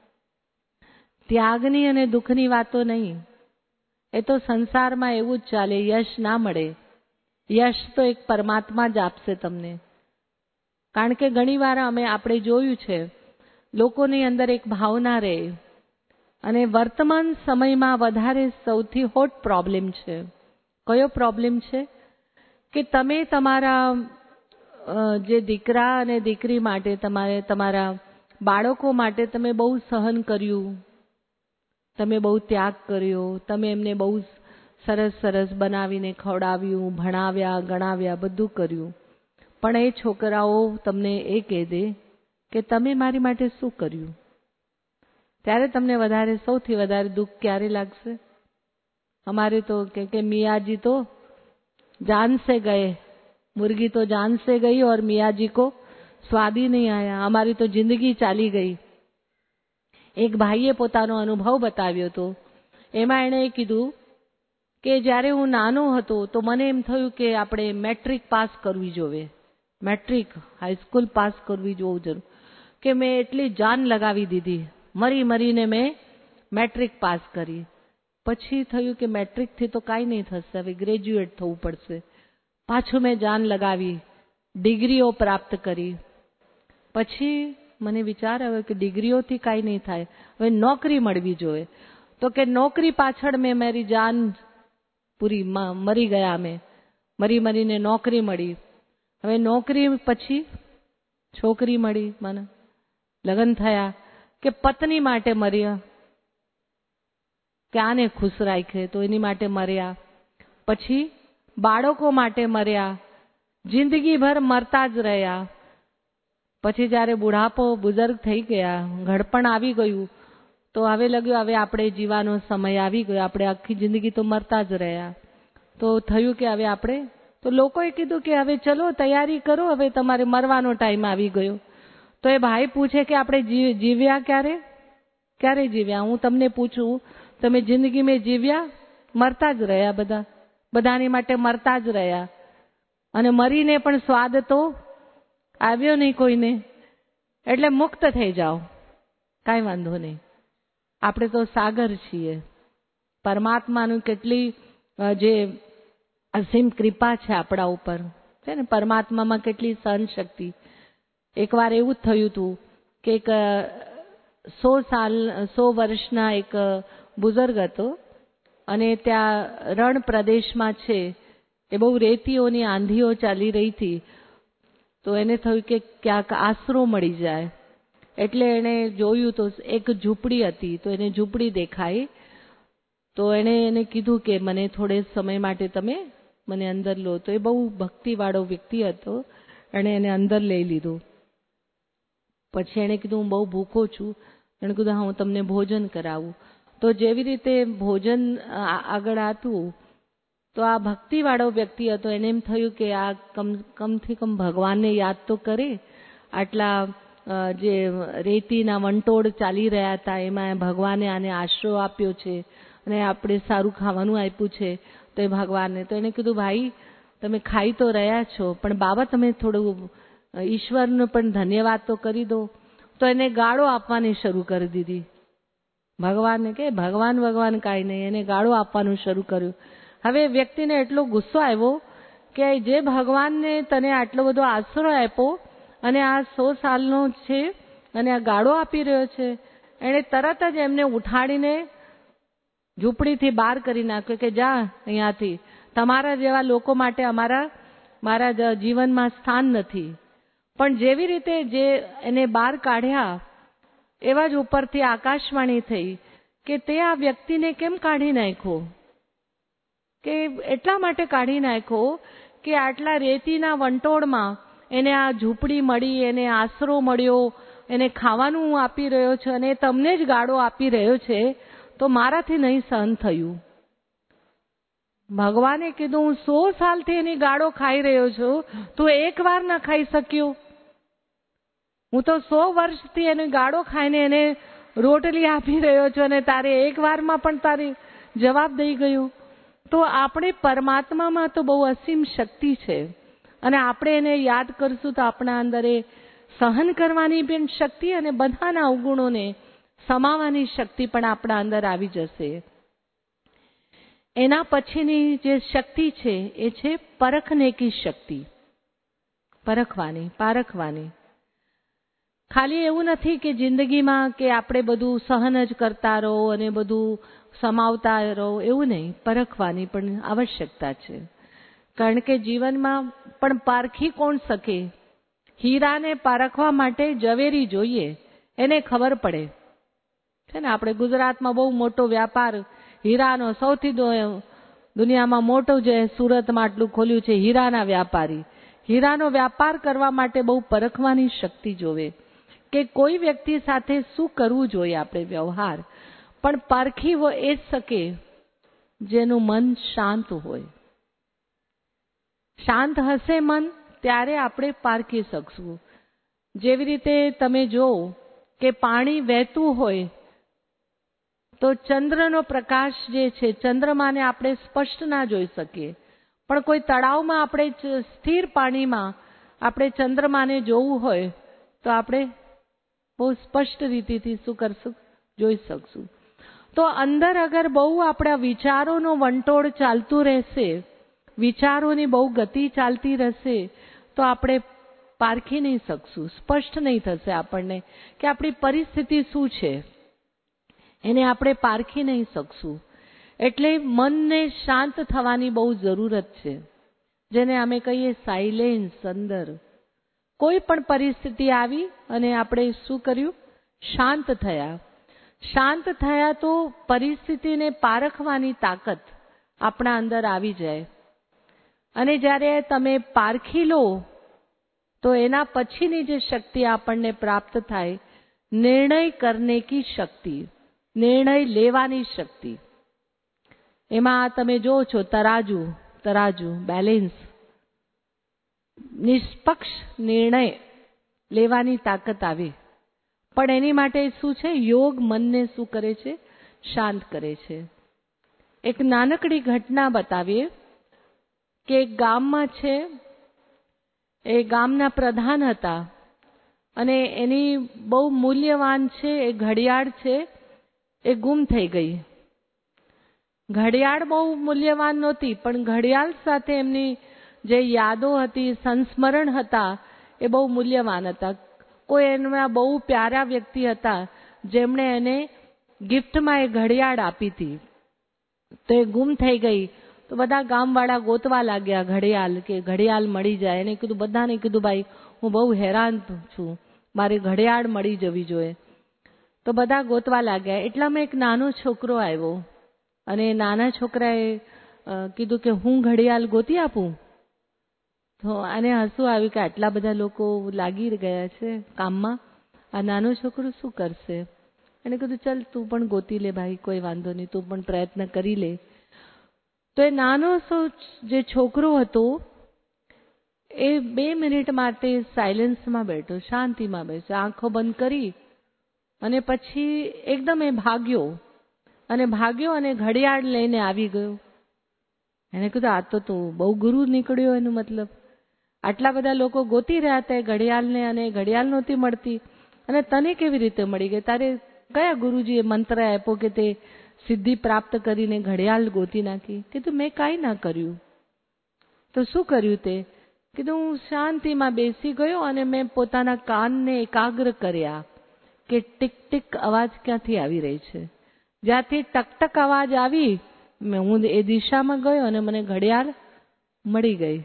S2: ત્યાગની અને દુઃખની વાતો નહીં. એ તો સંસારમાં એવું જ ચાલે. યશ ના મળે, યશ તો એક પરમાત્મા જ આપશે તમને. કારણ કે ઘણીવાર આપણે જોયું છે, લોકોની અંદર એક ભાવના રહે અને વર્તમાન સમયમાં વધારે સૌથી હોટ પ્રોબ્લેમ છે. કયો પ્રોબ્લેમ છે? કે તમે તમારા જે દીકરા અને દીકરી માટે, તમારા બાળકો માટે તમે બહુ સહન કર્યું, તમે બહુ ત્યાગ કર્યો, તમે એમને બહુ સરસ સરસ બનાવીને ખવડાવ્યું, ભણાવ્યા, ગણાવ્યા, બધું કર્યું. પણ એ છોકરાઓ તમને એ કહે દે કે તમે મારી માટે શું કર્યું? ત્યારે તમને સૌથી વધારે દુઃખ ક્યારે લાગશે? हमारे तो કે मियाँ जी तो जान से गए, मुर्गी तो जान से गई और मियाँ जी को स्वाद ही नहीं आया, हमारी तो जिंदगी ચાલી ગઈ. એક ભાઈએ પોતાનો અનુભવ બતાવ્યો હતો. એમાં એણે કીધું કે જ્યારે હું નાનો હતો તો મને એમ થયું કે આપણે મેટ્રિક પાસ કરવી જોઈએ, મેટ્રિક હાઈસ્કૂલ પાસ કરવી જોઈએ, કે મેં એટલી જાન લગાવી દીધી, મરી મરીને મેં મેટ્રિક પાસ કરી. પછી થયું કે મેટ્રિકથી તો કાંઈ નહીં થશે, હવે ગ્રેજ્યુએટ થવું પડશે. પાછું મેં જાન લગાવી, ડિગ્રીઓ પ્રાપ્ત કરી. પછી મને વિચાર આવ્યો કે ડિગ્રીઓથી કાંઈ નહીં થાય, હવે નોકરી મળવી જોઈએ. તો કે નોકરી પાછળ મેં મારી જાન પૂરી મરી ગયા, મેં મરીને નોકરી મળી. હવે નોકરી પછી છોકરી મળી, મને લગ્ન થયા, કે પત્ની માટે મર્યા, કે આને ખુશ રાખે તો એની માટે મર્યા. પછી બાળકો માટે મર્યા, જિંદગીભર મરતા જ રહ્યા. પછી જ્યારે બુઢાપો બુઝુર્ગ થઈ ગયા, ઘડપણ આવી ગયું, તો હવે લાગ્યું હવે આપણે જીવાનો સમય આવી ગયો, આપણે આખી જિંદગી તો મરતા જ રહ્યા. તો થયું કે હવે આપણે, તો લોકોએ કીધું કે હવે ચલો તૈયારી કરો, હવે તમારે મરવાનો ટાઈમ આવી ગયો. તો એ ભાઈ પૂછે કે આપણે જીવ્યા ક્યારે જીવ્યા? હું તમને પૂછું, તમે જિંદગીમાં જીવ્યા? મરતા જ રહ્યા, બધાની માટે મરતા જ રહ્યા. અને મરીને પણ સ્વાદ તો આવ્યો નહીં કોઈને. એટલે મુક્ત થઈ જાઓ, કાંઈ વાંધો નહીં. આપણે તો સાગર છીએ. પરમાત્માનું કેટલી જે અસીમ કૃપા છે આપણા ઉપર, છે ને, પરમાત્મામાં કેટલી સહન શક્તિ. એકવાર એવું જ થયું હતું કે એક 100 વર્ષના એક બુઝુર્ગ હતો, અને ત્યાં રણ પ્રદેશમાં છે, એ બહુ રેતીઓની આંધીઓ ચાલી રહી હતી. તો એને થયું કે ક્યાંક આશરો મળી જાય. એટલે એણે જોયું તો એક ઝૂંપડી હતી, તો એને ઝૂંપડી દેખાઈ. તો એને કીધું કે મને થોડે સમય માટે તમે મને અંદર લો. તો એ બહુ ભક્તિવાળો વ્યક્તિ હતો, એને અંદર લઈ લીધું. પછી એણે કીધું હું બહુ ભૂખો છું. એણે કીધું હા હું તમને ભોજન કરાવું. તો જેવી રીતે ભોજન આગળ હતું, તો આ ભક્તિવાળો વ્યક્તિ હતો, એને એમ થયું કે આ કમથી કમ ભગવાનને યાદ તો કરે. આટલા જે રેતીના વંટોળ ચાલી રહ્યા હતા, એમાં ભગવાને આને આશરો આપ્યો છે, અને આપણે સારું ખાવાનું આપ્યું છે, તો એ ભગવાનને. તો એને કીધું ભાઈ તમે ખાઈ તો રહ્યા છો, પણ બાબા તમે થોડું ઈશ્વરનો પણ ધન્યવાદ તો કરી દો. તો એને ગાળો આપવાની શરૂ કરી દીધી. ભગવાનને કે ભગવાન કાંઈ નહીં, એને ગાળો આપવાનું શરૂ કર્યું. હવે વ્યક્તિને એટલો ગુસ્સો આવ્યો કે જે ભગવાનને તને આટલો બધો આશરો આપ્યો અને આ 100 સાલનો છે અને આ ગાળો આપી રહ્યો છે, એણે તરત જ એમને ઉઠાડીને ઝૂંપડીથી બહાર કરી નાખ્યો કે જા અહીંયાથી, તમારા જેવા લોકો માટે મારા જીવનમાં સ્થાન નથી. પણ જેવી રીતે જે એને બહાર કાઢ્યા, એવા જ ઉપરથી આકાશવાણી થઈ કે તે આ વ્યક્તિને કેમ કાઢી નાખ્યો? કે એટલા માટે કાઢી નાખ્યો કે આટલા રેતીના વંટોળમાં એને આ ઝૂંપડી મળી, એને આશરો મળ્યો, એને ખાવાનું હું આપી રહ્યો છું, અને તમને જ ગાળો આપી રહ્યો છે, તો મારાથી નહીં સહન થયું. ભગવાને કીધું હું 100 સાલથી એની ગાળો ખાઈ રહ્યો છું, તું એકવાર ન ખાઈ શક્યો? હું તો 100 વર્ષથી એની ગાળો ખાઈને એને રોટલી આપી રહ્યો છું, અને તારે એકવારમાં પણ તારી જવાબ દઈ ગયો. તો આપણે પરમાત્મામાં તો બહુ અસીમ શક્તિ છે, અને આપણે એને યાદ કરશું તો આપણા અંદર એ સહન કરવાની પણ શક્તિ અને બધાના અવગુણોને સમાવવાની શક્તિ પણ આપણા અંદર આવી જશે. એના પછીની જે શક્તિ છે એ છે પરખને કી શક્તિ. પરખવાની, પારખવાની. ખાલી એવું નથી કે જિંદગીમાં કે આપણે બધું સહન જ કરતા રહો અને બધું સમાવતા રહો, એવું નહીં. પરખવાની પણ આવશ્યકતા છે. કારણ કે જીવનમાં પણ પારખી કોણ શકે? હીરાને પારખવા માટે ઝવેરી જોઈએ, એને ખબર પડે છે ને. આપણે ગુજરાતમાં બહુ મોટો વ્યાપાર હીરાનો, સૌથી દુનિયામાં મોટું જે સુરતમાં આટલું ખોલ્યું છે હીરાના વ્યાપારી. હીરાનો વ્યાપાર કરવા માટે બહુ પરખવાની શક્તિ જોવે કે કોઈ વ્યક્તિ સાથે શું કરવું જોઈએ આપણે વ્યવહાર. પણ પારખી એ જ શકે જેનું મન શાંત હોય. શાંત હશે મન ત્યારે આપણે પારખી શકશું. જેવી રીતે તમે જો કે પાણી વહેતું હોય તો ચંદ્રનો પ્રકાશ જે છે, ચંદ્રમાને આપણે સ્પષ્ટ ના જોઈ શકીએ, પણ કોઈ તળાવમાં આપણે સ્થિર પાણીમાં આપણે ચંદ્રમાને જોવું હોય તો આપણે બહુ સ્પષ્ટ રીતેથી શું કરશું? જોઈ શકશું. તો અંદર અગર બહુ આપણા વિચારોનો વંટોળ ચાલતું રહેશે, વિચારોની બહુ ગતિ ચાલતી રહેશે, તો આપણે પારખી નહીં શકશું. સ્પષ્ટ નહીં થશે આપણને કે આપણી પરિસ્થિતિ શું છે, એને આપણે પારખી નહીં શકશું. એટલે મનને શાંત થવાની બહુ જરૂરત છે, જેને અમે કહીએ સાયલેન્સ. અંદર કોઈ પણ પરિસ્થિતિ આવી અને આપણે શું કર્યું? શાંત થયા. શાંત થયા તો પરિસ્થિતિને પારખવાની તાકાત આપણા અંદર આવી જાય. અને જ્યારે તમે પારખી લો તો એના પછીની જે શક્તિ આપણને પ્રાપ્ત થાય, નિર્ણય કરને કી શક્તિ, નિર્ણય લેવાની શક્તિ. એમાં તમે જો છો તરાજુ બેલેન્સ, નિષ્પક્ષ નિર્ણય લેવાની તાકાત આવે. પણ એની માટે શું છે? યોગ મનને શું કરે છે? શાંત કરે છે. એક નાનકડી ઘટના બતાવીએ કે એક ગામમાં છે, એ ગામના પ્રધાન હતા અને એની બહુ મૂલ્યવાન છે એ ઘડિયાળ છે, એ ગુમ થઈ ગઈ. ઘડિયાળ બહુ મૂલ્યવાન નહોતી, પણ ઘડિયાળ સાથે એમની જે યાદો હતી, સંસ્મરણ હતા, એ બહુ મૂલ્યવાન હતા. કોઈ એમના બહુ પ્યારા વ્યક્તિ હતા જેમણે એને ગિફ્ટમાં એ ઘડિયાળ આપી હતી. તો એ ગુમ થઈ ગઈ તો બધા ગામવાળા ગોતવા લાગ્યા ઘડિયાળ, કે ઘડિયાળ મળી જાય. એને કીધું, બધાને કીધું, ભાઈ હું બહુ હેરાન છું, મારી ઘડિયાળ મળી જવી જોઈએ. તો બધા ગોતવા લાગ્યા. એટલામાં એક નાનો છોકરો આવ્યો અને નાના છોકરાએ કીધું કે હું ઘડિયાળ ગોતી આપું. તો આને હસવું આવ્યું કે આટલા બધા લોકો લાગી ગયા છે કામમાં, આ નાનો છોકરો શું કરશે? એને કીધું ચાલ તું પણ ગોતી લે ભાઈ, કોઈ વાંધો નહીં, તું પણ પ્રયત્ન કરી લે. તો એ નાનો જે છોકરો હતો એ 2 મિનિટ માટે સાયલેન્સમાં બેઠો, શાંતિમાં બેઠો, આંખો બંધ કરી અને પછી એકદમ એ ભાગ્યો અને ઘડિયાળ લઈને આવી ગયો. એને કીધું આ તો તું બહુ ગુરુ નીકળ્યો. એનું મતલબ આટલા બધા લોકો ગોતી રહ્યા હતા ઘડિયાળને અને ઘડિયાળ નહોતી મળતી અને તને કેવી રીતે મળી ગઈ? તારે કયા ગુરુજીએ મંત્ર આપ્યો કે તે સિદ્ધિ પ્રાપ્ત કરીને ઘડિયાળ ગોતી નાખી? કીધું મેં કાંઈ ના કર્યું. તો શું કર્યું તે? કીધું હું શાંતિમાં બેસી ગયો અને મેં પોતાના કાનને એકાગ્ર કર્યા કે ટીક ટીક અવાજ ક્યાંથી આવી રહી છે. જ્યાંથી ટકટક અવાજ આવી હું એ દિશામાં ગયો અને મને ઘડિયાળ મળી ગઈ.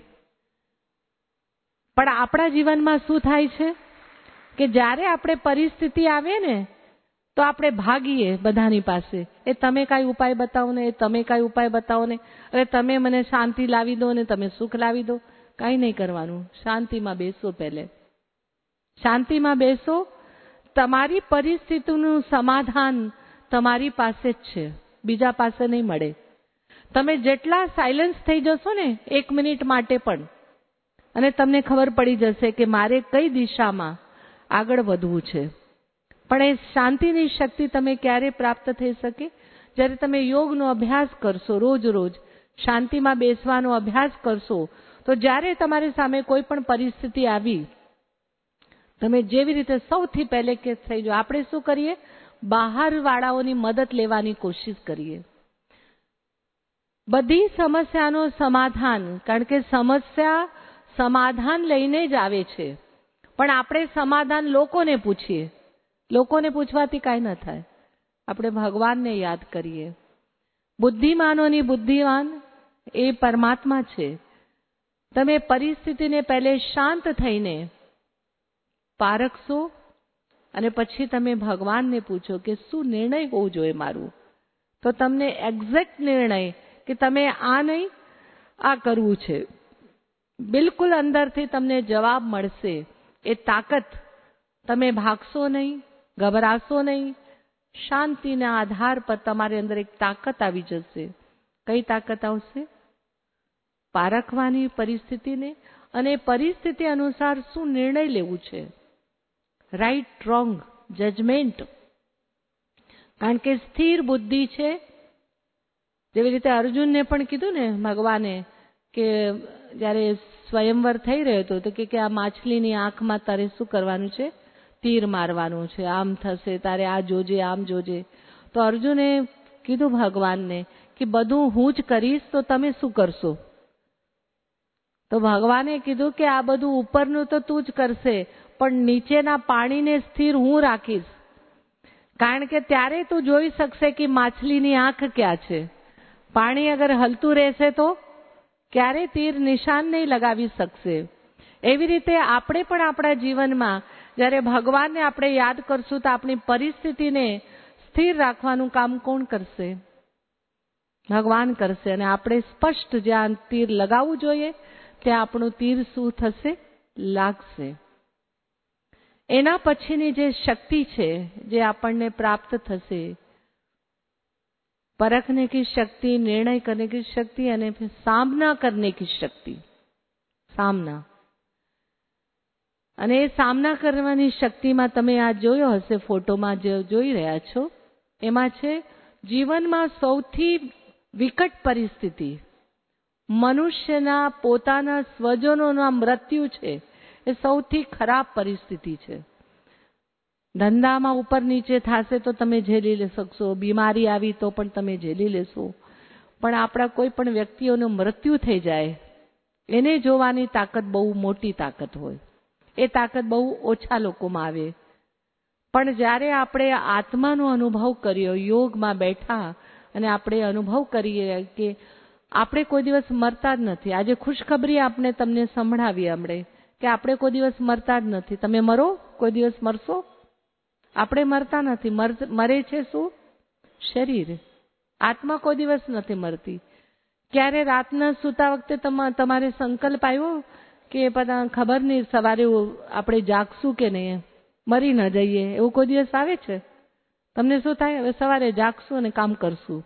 S2: પણ આપણા જીવનમાં શું થાય છે કે જ્યારે આપણે પરિસ્થિતિ આવે ને તો આપણે ભાગીએ બધાની પાસે, એ તમે કાંઈ ઉપાય બતાવો ને, એ તમે કાંઈ ઉપાય બતાવો ને, અરે તમે મને શાંતિ લાવી દો ને તમે સુખ લાવી દો. કાંઈ નહીં કરવાનું, શાંતિમાં બેસો. પહેલે શાંતિમાં બેસો. તમારી પરિસ્થિતિનું સમાધાન તમારી પાસે જ છે, બીજા પાસે નહીં મળે. તમે જેટલા સાયલેન્સ થઈ જશો ને 1 મિનિટ માટે પણ, અને તમને ખબર પડી જશે કે મારે કઈ દિશામાં આગળ વધવું છે. પણ એ શાંતિની શક્તિ તમે ક્યારે પ્રાપ્ત થઈ શકે? જ્યારે તમે યોગનો અભ્યાસ કરશો, રોજ શાંતિમાં બેસવાનો અભ્યાસ કરશો, તો જ્યારે તમારી સામે કોઈ પણ પરિસ્થિતિ આવી, તમે જેવી રીતે સૌથી પહેલે કે થઈ જાઓ, આપણે શું કરીએ? બહાર વાળાઓની મદદ લેવાની કોશિશ કરીએ. બધી સમસ્યાનો સમાધાન, કારણ કે સમસ્યા સમાધાન લઈને જ આવે છે, પણ આપણે સમાધાન લોકોને પૂછીએ. લોકોને પૂછવાથી કાંઈ ન થાય. આપણે ભગવાનને યાદ કરીએ. બુદ્ધિમાનોની બુદ્ધિવાન એ પરમાત્મા છે. તમે પરિસ્થિતિને પહેલે શાંત થઈને પારખશો અને પછી તમે ભગવાનને પૂછો કે શું નિર્ણય હોવો જોઈએ મારું, તો તમને એક્ઝેક્ટ નિર્ણય કે તમે આ નહીં આ કરવું છે, બિલકુલ અંદરથી તમને જવાબ મળશે. એ તાકાત, તમે ભાગશો નહીં, ગભરાશો નહીં. શાંતિના આધાર પર તમારી અંદર એક તાકાત આવી જશે. કઈ તાકાત આવશે? પારખવાની પરિસ્થિતિને અને પરિસ્થિતિ અનુસાર શું નિર્ણય લેવું છે, રાઈટ રોંગ જજમેન્ટ. કારણ કે સ્થિર બુદ્ધિ છે. જેવી રીતે અર્જુનને પણ કીધું ને ભગવાને કે જ્યારે સ્વયંવર થઈ રહ્યો હતો તો કે આ માછલીની આંખમાં તારે શું કરવાનું છે? તીર મારવાનું છે. આમ થશે, તારે આ જોજે, આમ જોજે. તો અર્જુને કીધું ભગવાનને કે બધું હું જ કરીશ તો તમે શું કરશો? તો ભગવાને કીધું કે આ બધું ઉપરનું તો તું જ કરશે, પણ નીચેના પાણીને સ્થિર હું રાખીશ. કારણ કે ત્યારે તું જોઈ શકશે કે માછલીની આંખ ક્યાં છે. પાણી અગર હલતું રહેશે તો ક્યારે તીર નિશાન નહીં લગાવી શકશે. એવી રીતે આપણે પણ આપણા જીવનમાં જ્યારે ભગવાનને આપણે યાદ કરશું તો આપણી પરિસ્થિતિને સ્થિર રાખવાનું કામ કોણ કરશે? ભગવાન કરશે. અને આપણે સ્પષ્ટ જ્યાં તીર લગાવવું જોઈએ ત્યાં આપણું તીર શું થશે? લાગશે. એના પછીની જે શક્તિ છે જે આપણને પ્રાપ્ત થશે, परखने की शक्ति, निर्णय करने की शक्ति અને सामना करने की शक्ति. सामना. અને એ સામના કરવાની શક્તિમાં તમે આ જોયો હશે ફોટોમાં જે જોઈ રહ્યા છો, એમાં છે જીવનમાં સૌથી વિકટ પરિસ્થિતિ મનુષ્યના પોતાના સ્વજનોના મૃત્યુ છે. એ સૌથી ખરાબ પરિસ્થિતિ છે. ધંધામાં ઉપર નીચે થશે તો તમે ઝેલી શકશો, બીમારી આવી તો પણ તમે ઝેલી લેશો, પણ આપણા કોઈ પણ વ્યક્તિઓનું મૃત્યુ થઈ જાય એને જોવાની તાકાત બહુ મોટી તાકાત હોય. એ તાકાત બહુ ઓછા લોકોમાં આવે. પણ જ્યારે આપણે આત્માનો અનુભવ કર્યો, યોગમાં બેઠા અને આપણે અનુભવ કરીએ કે આપણે કોઈ દિવસ મરતા જ નથી. આજે ખુશખબરી આપણે તમને સંભળાવી હમણે કે આપણે કોઈ દિવસ મરતા જ નથી. તમે મરો? કોઈ દિવસ મરશો? આપણે મરતા નથી. મરે છે શું? શરીર. આત્મા કોઈ દિવસ નથી મરતી. ક્યારે રાતના સૂતા વખતે તમારે સંકલ્પ આવ્યો કે બધા ખબર નહીં સવારે આપણે જાગશું કે નહીં, મરી ન જઈએ, એવું કોઈ દિવસ આવે છે? તમને શું થાય? હવે સવારે જાગશું અને કામ કરશું.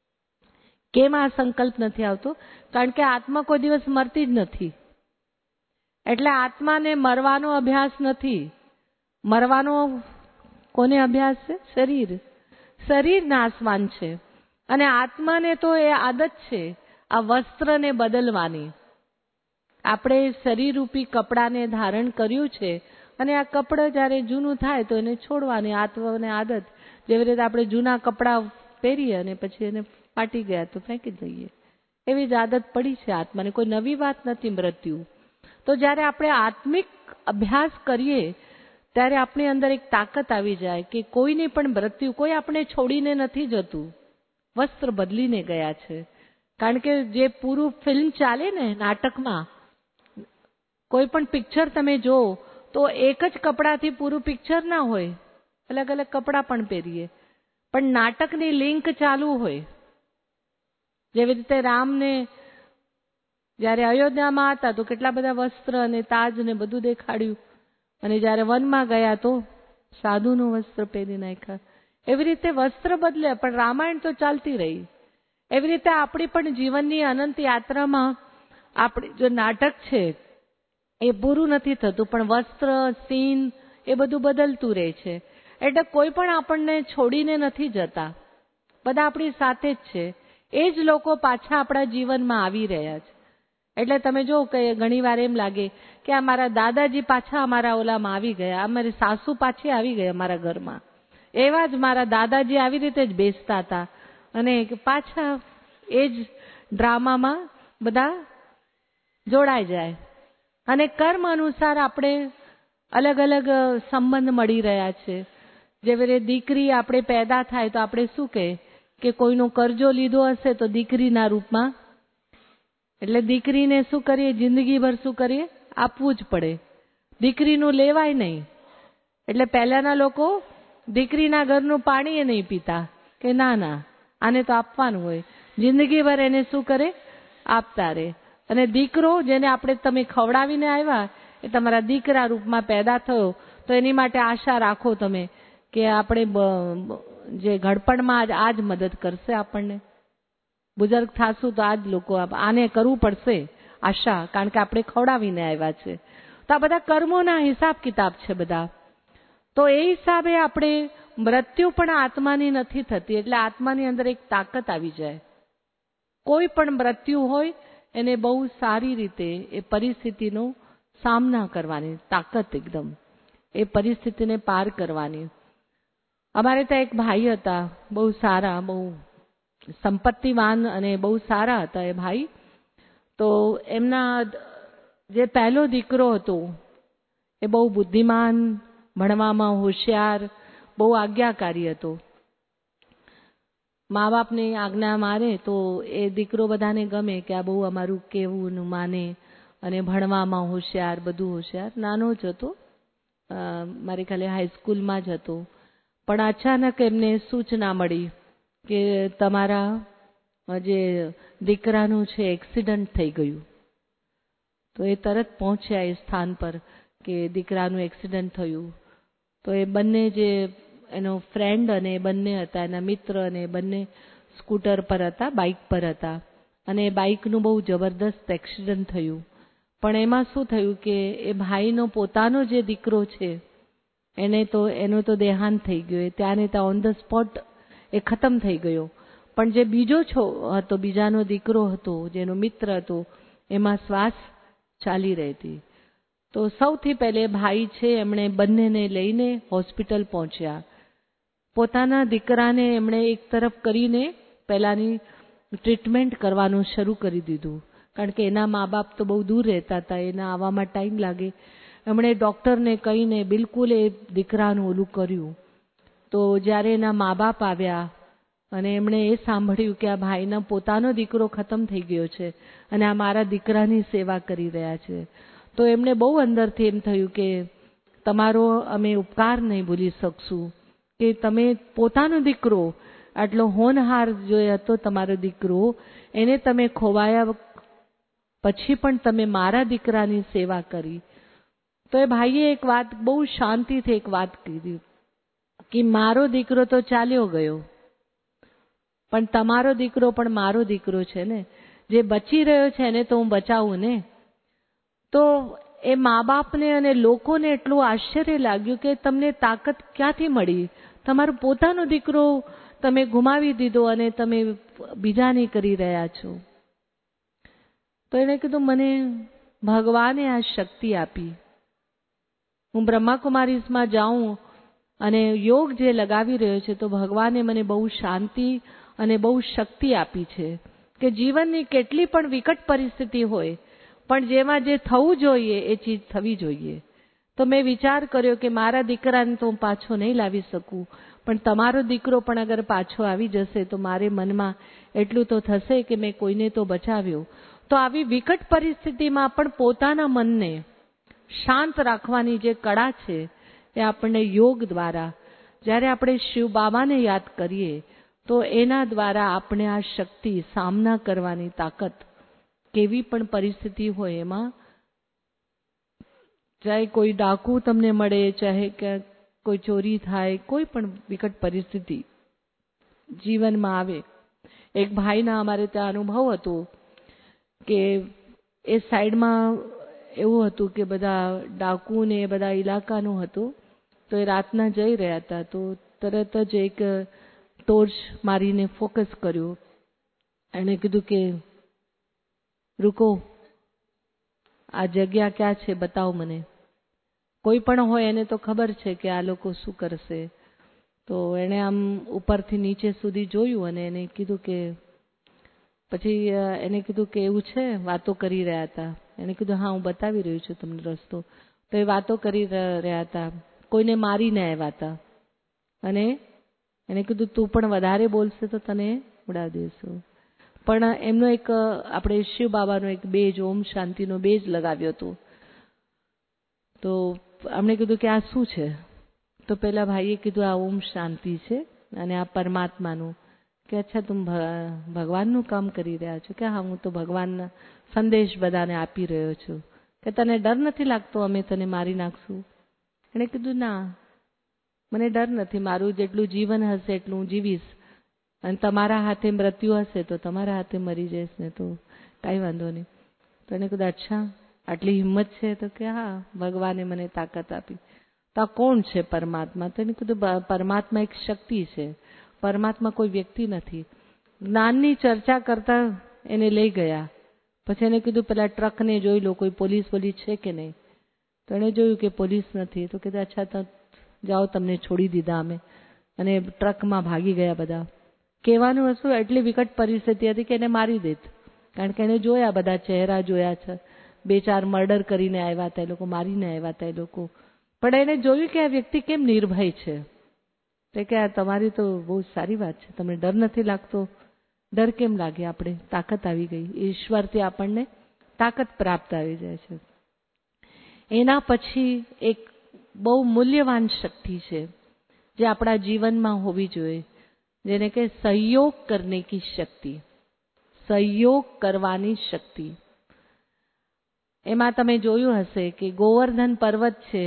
S2: કેમ આ સંકલ્પ નથી આવતો? કારણ કે આત્મા કોઈ દિવસ મરતી જ નથી. એટલે આત્માને મરવાનો અભ્યાસ નથી. મરવાનો કોને અભ્યાસ છે? શરીર. શરીર નાશવાન છે. અને આત્માને તો એ આદત છે આ વસ્ત્રને બદલવાની. આપણે શરીરરૂપી કપડાને ધારણ કર્યું છે અને આ કપડાં જ્યારે જૂનું થાય તો એને છોડવાની આત્માને આદત. જેવી રીતે આપણે જૂના કપડાં પહેરીએ અને પછી એને ફાટી ગયા તો ફેંકી દઈએ, એવી જ આદત પડી છે આત્માને. કોઈ નવી વાત નથી મૃત્યુ. તો જ્યારે આપણે આત્મિક અભ્યાસ કરીએ ત્યારે આપણી અંદર એક તાકાત આવી જાય કે કોઈને પણ મૃત્યુ, કોઈ આપણે છોડીને નથી જતું, વસ્ત્ર બદલીને ગયા છે. કારણ કે જે પૂરું ફિલ્મ ચાલે ને નાટકમાં, કોઈ પણ પિક્ચર તમે જો તો એક જ કપડાથી પૂરું પિક્ચર ના હોય, અલગ અલગ કપડાં પણ પહેરીએ, પણ નાટકની લિંક ચાલુ હોય. જેવી રીતે રામને જ્યારે અયોધ્યામાં હતા તો કેટલા બધા વસ્ત્ર અને તાજ ને બધું દેખાડ્યું, અને જ્યારે વનમાં ગયા તો સાધુનું વસ્ત્ર પહેરી નાખ્યા. એવી રીતે વસ્ત્ર બદલે પણ રામાયણ તો ચાલતી રહી. એવી રીતે આપણી પણ જીવનની અનંત યાત્રામાં આપણી જો નાટક છે એ પૂરું નથી થતું, પણ વસ્ત્ર, સીન એ બધું બદલતું રહે છે. એટલે કોઈ પણ આપણને છોડીને નથી જતા, બધા આપણી સાથે જ છે. એ જ લોકો પાછા આપણા જીવનમાં આવી રહ્યા છે. એટલે તમે જો કે ઘણી વાર એમ લાગે કે અમારા દાદાજી પાછા અમારા ઓલામાં આવી ગયા, અમારી સાસુ પાછી આવી ગઈ અમારા ઘરમાં. એવા જ મારા દાદાજી આવી રીતે જ બેસતા હતા અને પાછા એ જ ડ્રામામાં બધા જોડાઈ જાય. અને કર્મ અનુસાર આપણે અલગ અલગ સંબંધ મળી રહ્યા છે. જેવી રીતે દીકરી આપણે પેદા થાય તો આપણે શું કહે કે કોઈનો કરજો લીધો હશે તો દીકરીના રૂપમાં, એટલે દીકરીને શું કરીએ, જિંદગીભર શું કરીએ, આપવું જ પડે. દીકરીનું લેવાય નહીં. એટલે પહેલાના લોકો દીકરીના ઘરનું પાણી નહીં પીતા કે ના ના આને તો આપવાનું હોય, જિંદગીભર એને શું કરે, આપતા રહે. અને દીકરો જેને આપણે તમે ખવડાવીને આવ્યા એ તમારા દીકરા રૂપમાં પેદા થયો તો એની માટે આશા રાખો તમે કે આપણે જે ઘડપણમાં આજ મદદ કરશે આપણને. બુઝુર્ગ થાશું તો આજ લોકો આને કરવું પડશે આશા, કારણ કે આપણે ખવડાવીને આવ્યા છે. તો આ બધા કર્મોના હિસાબ કિતાબ છે બધા. તો એ હિસાબે આપણે મૃત્યુ પણ આત્માની નથી થતી, એટલે આત્માની અંદર એક તાકાત આવી જાય. કોઈ પણ મૃત્યુ હોય એને બહુ સારી રીતે એ પરિસ્થિતિનો સામના કરવાની તાકાત, એકદમ એ પરિસ્થિતિને પાર કરવાની. અમારે ત્યાં એક ભાઈ હતા, બહુ સારા, બહુ સંપત્તિવાન અને બહુ સારા હતા એ ભાઈ. તો એમના જે પહેલો દીકરો હતો એ બહુ બુદ્ધિમાન, ભણવામાં હોશિયાર, બહુ આજ્ઞાકારી હતો. મા બાપની આજ્ઞા માને તો એ દીકરો બધાને ગમે કે આ બહુ અમારું કેવું માને અને ભણવામાં હોશિયાર, બધું હોશિયાર. નાનો જ હતો, મારી ખાલી હાઈસ્કૂલમાં જ હતો. પણ અચાનક એમને સૂચના મળી કે તમારા જે દીકરાનું છે એક્સિડન્ટ થઈ ગયું. તો એ તરત પહોંચ્યા એ સ્થાન પર કે દીકરાનું એક્સિડન્ટ થયું. તો એ બંને જે એનો ફ્રેન્ડ અને એ બંને હતા, એના મિત્ર, અને એ બંને સ્કૂટર પર હતા, બાઇક પર હતા. અને એ બાઇકનું બહુ જબરદસ્ત એક્સિડન્ટ થયું. પણ એમાં શું થયું કે એ ભાઈનો પોતાનો જે દીકરો છે એનું તો દેહાંત થઈ ગયું, એ ત્યાં ને ત્યાં ઓન ધ સ્પોટ એ ખતમ થઈ ગયો. પણ જે બીજો હતો, બીજાનો દીકરો હતો, જેનો મિત્ર હતો, એમાં શ્વાસ ચાલી રહી હતી. તો સૌથી પહેલે ભાઈ છે એમણે બંનેને લઈને હોસ્પિટલ પહોંચ્યા. પોતાના દીકરાને એમણે એક તરફ કરીને પહેલાની ટ્રીટમેન્ટ કરવાનું શરૂ કરી દીધું, કારણ કે એના મા બાપ તો બહુ દૂર રહેતા હતા, એના આવવામાં ટાઈમ લાગે. એમણે ડૉક્ટરને કહીને બિલકુલ એ દીકરાનું ઓલું કર્યું. તો જ્યારે એના મા બાપ આવ્યા અને એમણે એ સાંભળ્યું કે આ ભાઈનો પોતાનો દીકરો ખતમ થઈ ગયો છે અને આ મારા દીકરાની સેવા કરી રહ્યા છે, તો એમને બહુ અંદરથી એમ થયું કે તમારો અમે ઉપકાર નહીં ભૂલી શકશું કે તમે પોતાનો દીકરો, આટલો હોનહાર જો હતો તમારો દીકરો, એને તમે ખોવાયા પછી પણ તમે મારા દીકરાની સેવા કરી. તો એ ભાઈએ એક વાત બહુ શાંતિથી એક વાત કીધી કે મારો દીકરો તો ચાલ્યો ગયો, પણ તમારો દીકરો પણ મારો દીકરો છે ને, જે બચી રહ્યો છે એને તો હું બચાવું ને. તો એ મા બાપને અને લોકોને એટલું આશ્ચર્ય લાગ્યું કે તમને તાકાત ક્યાંથી મળી, તમારો પોતાનો દીકરો તમે ગુમાવી દીધો અને તમે બીજાની કરી રહ્યા છો. તો એણે કીધું મને ભગવાને આ શક્તિ આપી. હું બ્રહ્માકુમારીઝમાં જાઉં અને યોગ જે લગાવી રહ્યો છે તો ભગવાને મને બહુ શાંતિ અને બહુ શક્તિ આપી છે કે જીવનની કેટલી પણ વિકટ પરિસ્થિતિ હોય પણ જેમાં જે થવું જોઈએ એ ચીજ થવી જોઈએ. તો મેં વિચાર કર્યો કે મારા દીકરાને તો હું પાછો નહીં લાવી શકું, પણ તમારો દીકરો પણ અગર પાછો આવી જશે તો મારે મનમાં એટલું તો થશે કે મેં કોઈને તો બચાવ્યો. તો આવી વિકટ પરિસ્થિતિમાં પણ પોતાના મનને શાંત રાખવાની જે કળા છે એ આપણને યોગ દ્વારા, જ્યારે આપણે શિવ બાબાને યાદ કરીએ તો એના દ્વારા આપણે આ શક્તિ, સામના કરવાની તાકાત, કેવી પણ પરિસ્થિતિ હોય એમાં, ચાહે કોઈ ડાકુ તમને મળે, ચાહે કે કોઈ ચોરી થાય, કોઈ પણ વિકટ પરિસ્થિતિ જીવનમાં આવે. એક ભાઈના અમારે ત્યાં અનુભવ હતો કે એ સાઈડમાં એવું હતું કે બધા ડાકુ ને બધા ઇલાકાનું હતું. તો એ રાતના જઈ રહ્યા હતા તો તરત જ એક ટોર્ચ મારીને ફોકસ કર્યો. એણે કીધું કે રૂકો, આ જગ્યા ક્યાં છે બતાવો મને. કોઈ પણ હોય એને તો ખબર છે કે આ લોકો શું કરશે. તો એણે આમ ઉપરથી નીચે સુધી જોયું અને એને કીધું કે, પછી એને કીધું કે એવું છે, વાતો કરી રહ્યા હતા. એને કીધું હા હું બતાવી રહ્યું છું તમને રસ્તો. તો એ વાતો કરી રહ્યા હતા, કોઈને મારીને આવ્યા હતા અને એને કીધું તું પણ વધારે બોલશે તો તને ઉડાવી દેશું. પણ એમનો એક આપણે શિવ બાબાનો એક બેજ, ઓમ શાંતિનો બેજ લગાવ્યો હતો. તો અમને કીધું કે આ શું છે? તો પેલા ભાઈએ કીધું આ ઓમ શાંતિ છે અને આ પરમાત્માનું. કે અચ્છા તું ભગવાનનું કામ કરી રહ્યા છો? કે હા, હું તો ભગવાનના સંદેશ બધાને આપી રહ્યો છું. કે તને ડર નથી લાગતો અમે તને મારી નાખશું? એણે કીધું ના, મને ડર નથી, મારું જેટલું જીવન હશે એટલું હું જીવીશ અને તમારા હાથે મૃત્યુ હશે તો તમારા હાથે મરી જઈશ ને તો કાંઈ વાંધો નહીં. તો એને કીધું અચ્છા આટલી હિંમત છે? તો કે હા, ભગવાને મને તાકાત આપી. તો આ કોણ છે પરમાત્મા? તો એને કીધું પરમાત્મા એક શક્તિ છે, પરમાત્મા કોઈ વ્યક્તિ નથી. જ્ઞાનની ચર્ચા કરતા એને લઈ ગયા. પછી એને કીધું પેલા ટ્રકને જોઈ લો, કોઈ પોલીસ છે કે નહીં? તો એણે જોયું કે પોલીસ નથી. તો કીધું અચ્છા તો જાઓ, તમને છોડી દીધા અમે. અને ટ્રકમાં ભાગી ગયા બધા. કહેવાનું હતું એટલી વિકટ પરિસ્થિતિ હતી કે એને મારી દેત, કારણ કે એને જોયા, બધા ચહેરા જોયા છે. 2-4 મર્ડર કરીને આવ્યા હતા એ લોકો, મારીને આવ્યા હતા એ લોકો. પણ એને જોયું કે આ વ્યક્તિ કેમ નિર્ભય છે. તો કે આ તમારી તો બહુ સારી વાત છે, તમને ડર નથી લાગતો? ડર કેમ લાગે? આપણે તાકાત આવી ગઈ, ઈશ્વરથી આપણને તાકાત પ્રાપ્ત આવી જાય છે. એના પછી એક બહુ મૂલ્યવાન શક્તિ છે જે આપણા જીવનમાં હોવી જોઈએ, જેને કે સહયોગ કરને કી શક્તિ, સહયોગ કરવાની શક્તિ. એમાં તમે જોયું હશે કે ગોવર્ધન પર્વત છે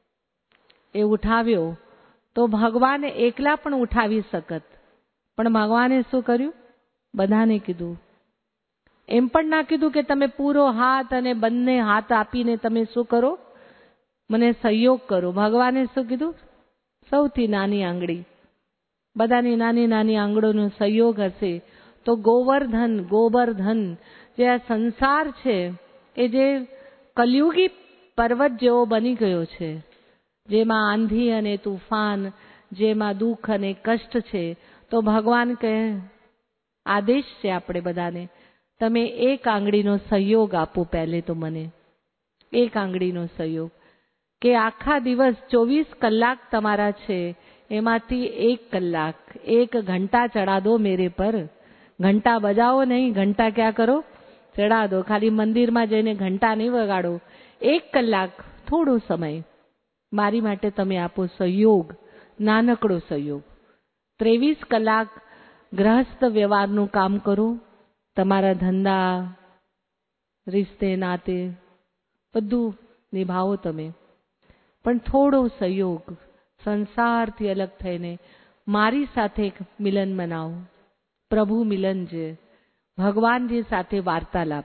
S2: એ ઉઠાવ્યો તો ભગવાન એકલા પણ ઉઠાવી શકત, પણ ભગવાને શું કર્યું? બધાને કીધું. એમ પણ ના કીધું કે તમે પૂરો હાથ અને બંને હાથ આપીને તમે શું કરો? મને સહયોગ કરો. ભગવાને શું કીધું? સૌથી નાની આંગળી, બધાની નાની નાની આંગળીનો સહયોગ હશે તો ગોવર્ધન જે આ સંસાર છે એ જે કલયુગી પર્વત જેવો બની ગયો છે, જેમાં આંધી અને તુફાન, જેમાં દુઃખ અને કષ્ટ છે, તો ભગવાન કહે આદેશ છે આપણે બધાને, તમે એક આંગળીનો સહયોગ આપો. પહેલે તો મને એક આંગળીનો સહયોગ, કે આખા દિવસ 24 કલાક તમારા છે, એમાંથી 1 કલાક 1 ઘંટા ચડા દો મેરે પર. ઘંટા બજાવો નહીં, ઘંટા ક્યાં કરો? ચડા દો. ખાલી મંદિરમાં જઈને ઘંટા નહીં વગાડો. 1 કલાક થોડો સમય મારી માટે તમે આપો સહયોગ, નાનકડો સહયોગ. 23 કલાક ગ્રહસ્થ વ્યવહારનું કામ કરો, તમારા ધંધા, રિશ્તે નાતે બધું નિભાવો તમે, પણ થોડો સહયોગ સંસારથી અલગ થઈને મારી સાથે એક મિલન મનાવો. પ્રભુ મિલન છે, ભગવાનજી સાથે વાર્તાલાપ.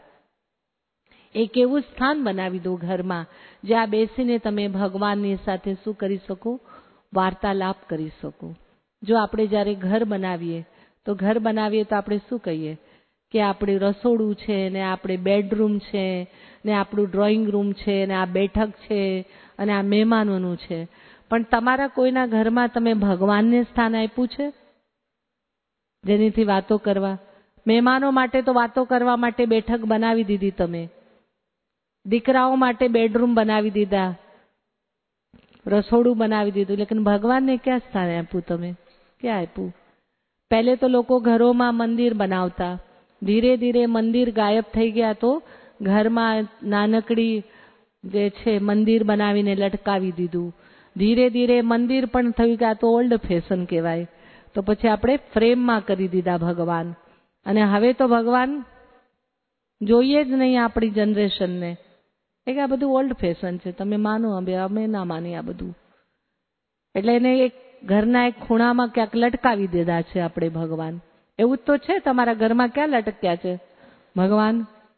S2: એક એવું સ્થાન બનાવી દો ઘરમાં જ્યાં બેસીને તમે ભગવાનની સાથે શું કરી શકો? વાર્તાલાપ કરી શકો. જો આપણે જ્યારે ઘર બનાવીએ તો આપણે શું કહીએ કે આપણે રસોડું છે ને આપણે બેડરૂમ છે ને આપણું ડ્રોઈંગ રૂમ છે ને આ બેઠક છે અને આ મહેમાનોનું છે. પણ તમારા કોઈના ઘરમાં તમે ભગવાનને સ્થાન આપ્યું છે જેનીથી વાતો કરવા? મહેમાનો માટે તો વાતો કરવા માટે બેઠક બનાવી દીધી તમે, દીકરાઓ માટે બેડરૂમ બનાવી દીધા, રસોડું બનાવી દીધું, લેકિન ભગવાનને ક્યાં સ્થાન આપ્યું તમે? ક્યાં આપ્યું? પહેલે તો લોકો ઘરોમાં મંદિર બનાવતા, ધીરે ધીરે મંદિર ગાયબ થઈ ગયા તો ઘરમાં નાનકડી જે છે મંદિર બનાવીને લટકાવી દીધું. ધીરે ધીરે મંદિર પણ થયું કે આ તો ઓલ્ડ ફેશન કહેવાય, તો પછી આપણે ફ્રેમમાં કરી દીધા ભગવાન. અને હવે તો ભગવાન જોઈએ જ નહીં આપણી જનરેશનને, કે આ બધું ઓલ્ડ ફેશન છે, તમે માનો, અમે ના માની આ બધું. એટલે એને એક ઘરના એક ખૂણામાં ક્યાંક લટકાવી દીધા છે આપણે ભગવાન. એવું તો છે તમારા ઘરમાં ક્યાં લટક્યા છે ભગવાન?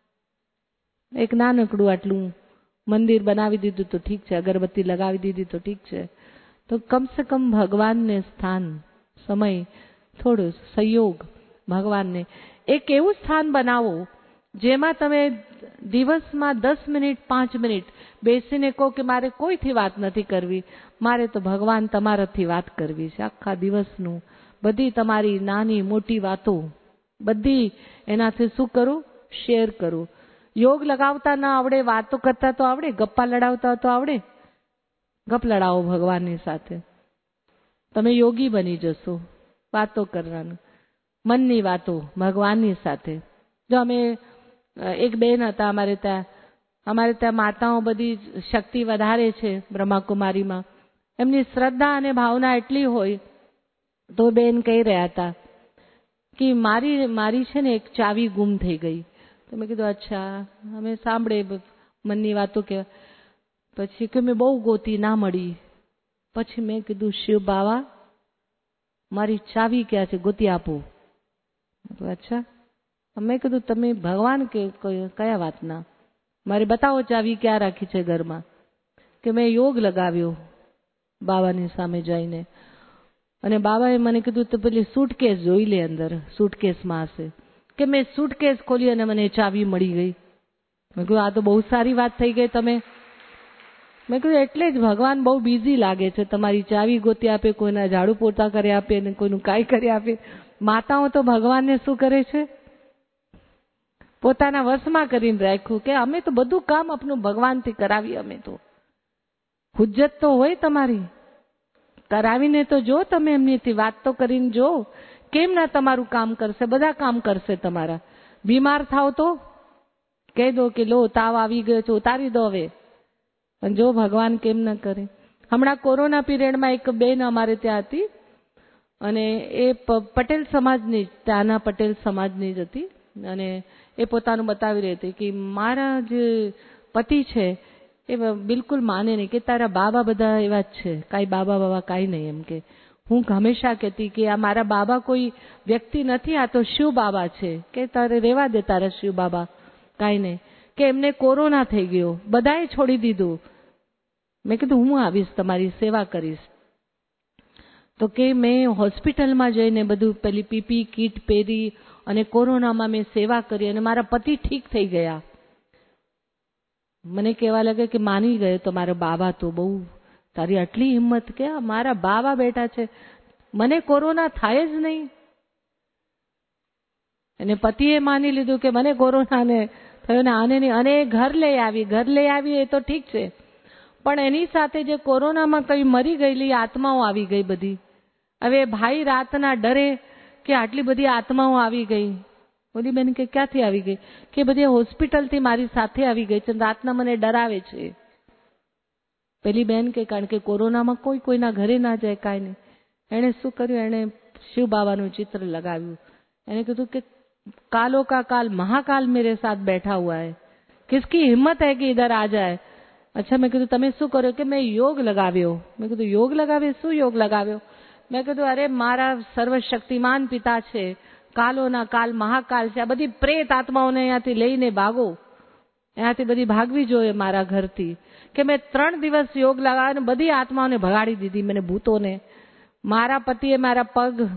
S2: એક નાનકડું આટલું મંદિર બનાવી દીધું તો ઠીક છે, અગરબત્તી લગાવી દીધી તો ઠીક છે. તો કમસે કમ ભગવાનને સ્થાન, સમય, થોડો સહયોગ ભગવાનને. એક એવું સ્થાન બનાવો જેમાં તમે દિવસમાં 10 મિનિટ 5 મિનિટ બેસીને કહો કે મારે કોઈથી વાત નથી કરવી, મારે તો ભગવાન તમારાથી વાત કરવી છે. આખા દિવસનું બધી તમારી નાની મોટી વાતો બધી એનાથી શું કરું? શેર કરું. યોગ લગાવતા ના આવડે, વાતો કરતા તો આવડે, ગપ્પા લડાવતા તો આવડે. ગપ લડાવો ભગવાનની સાથે, તમે યોગી બની જશો. વાતો કરવાનું, મનની વાતો ભગવાનની સાથે. જો અમે એક બેન હતા અમારે ત્યાં માતાઓ બધી શક્તિ વધારે છે બ્રહ્માકુમારીમાં. એમની શ્રદ્ધા અને ભાવના એટલી હોય તો બેન કહી રહ્યા હતા કે મારી છે ને એક ચાવી ગુમ થઈ ગઈ. તો મેં કીધું અચ્છા, અમે સાંભળે મનની વાતો કે. પછી કે મેં બહુ ગોતી, ના મળી. પછી મેં કીધું શિવ બાવા મારી ચાવી ક્યાં છે, ગોતી આપો. અચ્છા, મેં કીધું તમે ભગવાન કે કયા વાતના, મારે બતાવો ચાવી ક્યાં રાખી છે ઘરમાં. કે મેં યોગ લગાવ્યો બાબાની સામે જઈને, અને બાબાએ મને કીધું તો પેલી સૂટકેસ જોઈ લે, અંદર સૂટકેસમાં હશે. કે મેં સૂટકેસ ખોલી અને મને ચાવી મળી ગઈ. મેં કીધું આ તો બહુ સારી વાત થઈ ગઈ. તમે મેં કીધું એટલે જ ભગવાન બહુ બિઝી લાગે છે, તમારી ચાવી ગોતી આપે, કોઈના ઝાડુ પોતા કરી આપે અને કોઈનું કાંઈ કરી આપે. માતાઓ તો ભગવાનને શું કરે છે, પોતાના વશમાં કરીને રાખ્યું કે અમે તો બધું કામ આપણું ભગવાનથી કરાવી. અમે તો હુજ્જત તો હોય તમારી, કરાવીને તો જો, તમે એમનીથી વાત તો કરીને જો. કેમ ના તમારું કામ કરશે? બધા કામ કરશે તમારા. બીમાર થાવ તો કહી દો કે લો તાવ આવી ગયો છે, ઉતારી દો હવે. પણ જો ભગવાન કેમ ન કરે. હમણાં કોરોના પીરિયડમાં એક બેન અમારે ત્યાં હતી અને એ પટેલ સમાજની, ત્યાંના પટેલ સમાજની જ હતી. અને એ પોતાનું બતાવી રહી હતી કે મારા જે પતિ છે એ બિલકુલ માને નહીં, કે તારા બાબા બધા એવા જ છે, કાંઈ બાબા કાંઈ નહીં. એમ કે હું હંમેશા કહેતી કે આ મારા બાબા કોઈ વ્યક્તિ નથી, આ તો શિવ બાબા છે. કે તારે રહેવા દે તારા શિવ બાબા, કાંઈ નહીં. કે એમને કોરોના થઈ ગયો, બધાએ છોડી દીધું. મેં કીધું હું આવીશ, તમારી સેવા કરીશ. તો કે મેં હોસ્પિટલમાં જઈને બધું પેલી પીપી કીટ પહેરી અને કોરોનામાં મેં સેવા કરી અને મારા પતિ ઠીક થઈ ગયા. મને કહેવા લાગે કે માની ગયો તમારા બાબા, તો બહુ તારી આટલી હિંમત, કે મારા બાબા બેઠા છે, મને કોરોના થાય જ નહીં. અને પતિએ માની લીધું કે મને કોરોના ને થયો ને આને નહીં. અને ઘર લઈ આવી એ તો ઠીક છે, પણ એની સાથે જે કોરોનામાં કઈ મરી ગયેલી આત્માઓ આવી ગઈ બધી. હવે ભાઈ રાતના ડરે કે આટલી બધી આત્માઓ આવી ગઈ. બોલી બેન કે ક્યાંથી આવી ગઈ? કે બધી હોસ્પિટલથી મારી સાથે આવી ગઈ છે, રાતના મને ડરાવે છે. પેલી બેન કે કારણ કે કોરોનામાં કોઈના ઘરે ના જાય, કાંઈ નહીં. એણે શું કર્યું, એણે શિવ બાબાનું ચિત્ર લગાવ્યું. એને કીધું કે कालों का काल महाकाल मेरे साथ बैठा हुआ है, किसकी हिम्मत है कि इधर आ जाए. अच्छा, મેં કીધું તમે શું કર્યો? કે મેં યોગ લગાવ્યો. મેં કીધું યોગ લગાવ્યો? શું યોગ લગાવ્યો? મેં કીધું અરે મારા સર્વશક્તિમાન પિતા છે, કાલોના કાલ મહાકાલ છે, આ બધી પ્રેત આત્માઓને અહીંયાથી લઈને ભાગો, અહીંયાથી બધી ભાગવી જોઈએ મારા ઘરથી. કે મેં 3 દિવસ યોગ લગાવ્યો, બધી આત્માઓને ભગાડી દીધી, મને ભૂતોને. મારા પતિએ મારા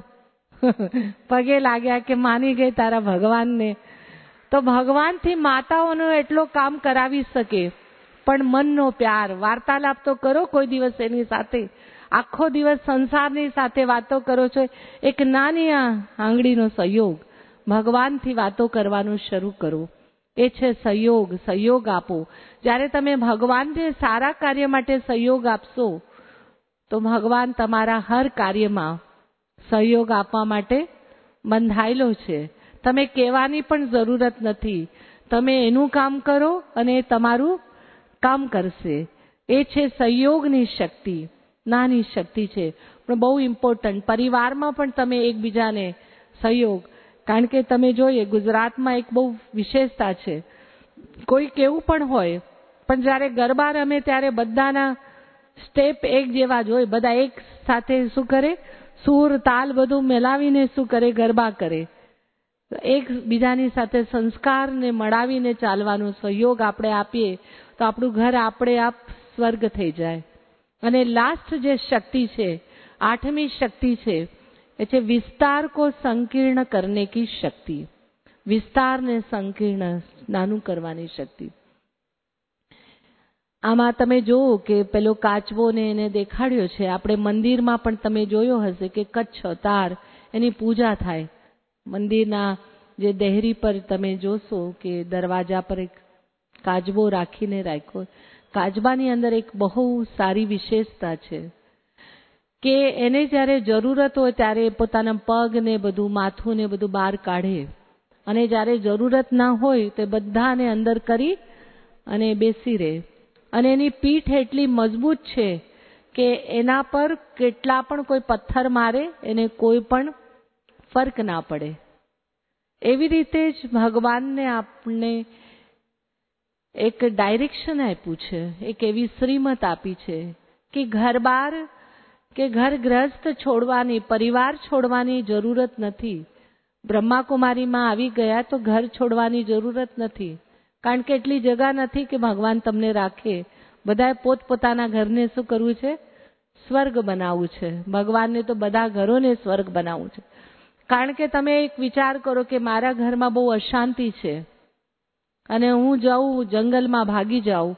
S2: પગે લાગ્યા કે માની ગઈ તારા ભગવાનને. તો ભગવાનથી માતાઓનો એટલો કામ કરાવી શકે, પણ મનનો પ્યાર, વાર્તાલાપ તો કરો કોઈ દિવસ એની સાથે. આખો દિવસ સંસારની સાથે વાતો કરો છો, એક નાની આંગળીનો સહયોગ, ભગવાનથી વાતો કરવાનું શરૂ કરો. એ છે સહયોગ. સહયોગ આપો. જ્યારે તમે ભગવાનને સારા કાર્ય માટે સહયોગ આપશો તો ભગવાન તમારા હર કાર્યમાં સહયોગ આપવા માટે બંધાયેલો છે. તમે કહેવાની પણ જરૂરત નથી, તમે એનું કામ કરો અને એ તમારું કામ કરશે. એ છે સહયોગની શક્તિ. નાની શક્તિ છે પણ બહુ ઇમ્પોર્ટન્ટ. પરિવારમાં પણ તમે એકબીજાને સહયોગ, કારણ કે તમે જોઈએ ગુજરાતમાં એક બહુ વિશેષતા છે, કોઈ કેવું પણ હોય પણ જ્યારે ગરબા રમે ત્યારે બધાના સ્ટેપ એક જેવા જ હોય, બધા એક સાથે શું કરે, સૂર તાલ બધું મેલાવીને શું કરે, ગરબા કરે. એક બીજાની સાથે સંસ્કારને મળાવીને ચાલવાનું સહયોગ આપણે આપીએ તો આપણું ઘર આપણે આપ સ્વર્ગ થઈ જાય. અને લાસ્ટ જે શક્તિ છે, 8મી શક્તિ છે, એ છે વિસ્તાર કો સંકીર્ણ કરને કી શક્તિ. વિસ્તારને સંકીર્ણ, નાનું કરવાની શક્તિ. આમાં તમે જોવો કે પેલો કાચબો ને એને દેખાડ્યો છે. આપણે મંદિરમાં પણ તમે જોયો હશે કે કચ્છ તાર એની પૂજા થાય. મંદિરના જે દેહરી પર તમે જોશો કે દરવાજા પર એક કાજબો રાખીને રાખ્યો. કાજબાની અંદર એક બહુ સારી વિશેષતા છે કે એને જ્યારે જરૂરત હોય ત્યારે પોતાના પગ ને બધું, માથું ને બધું બહાર કાઢે, અને જ્યારે જરૂરત ના હોય તે બધાને અંદર કરી અને બેસી રહે. અને એની પીઠ એટલી મજબૂત છે કે એના પર કેટલા પણ કોઈ પથ્થર મારે એને કોઈ પણ ફર્ક ના પડે. એવી રીતે જ ભગવાનને આપણે એક ડાયરેક્શન આપ્યું છે, એક એવી શ્રીમત આપી છે કે ઘર બાર કે ઘર ગ્રસ્ત છોડવાની, પરિવાર છોડવાની જરૂરત નથી. બ્રહ્માકુમારીમાં આવી ગયા તો ઘર છોડવાની જરૂરત નથી, કારણ કે એટલી જગા નથી કે ભગવાન તમને રાખે. બધાએ પોતપોતાના ઘરને શું કરવું છે? સ્વર્ગ બનાવવું છે. ભગવાનને તો બધા ઘરોને સ્વર્ગ બનાવવું છે. કારણ કે તમે એક વિચાર કરો કે મારા ઘરમાં બહુ અશાંતિ છે અને હું જાઉં જંગલમાં ભાગી જાઉં,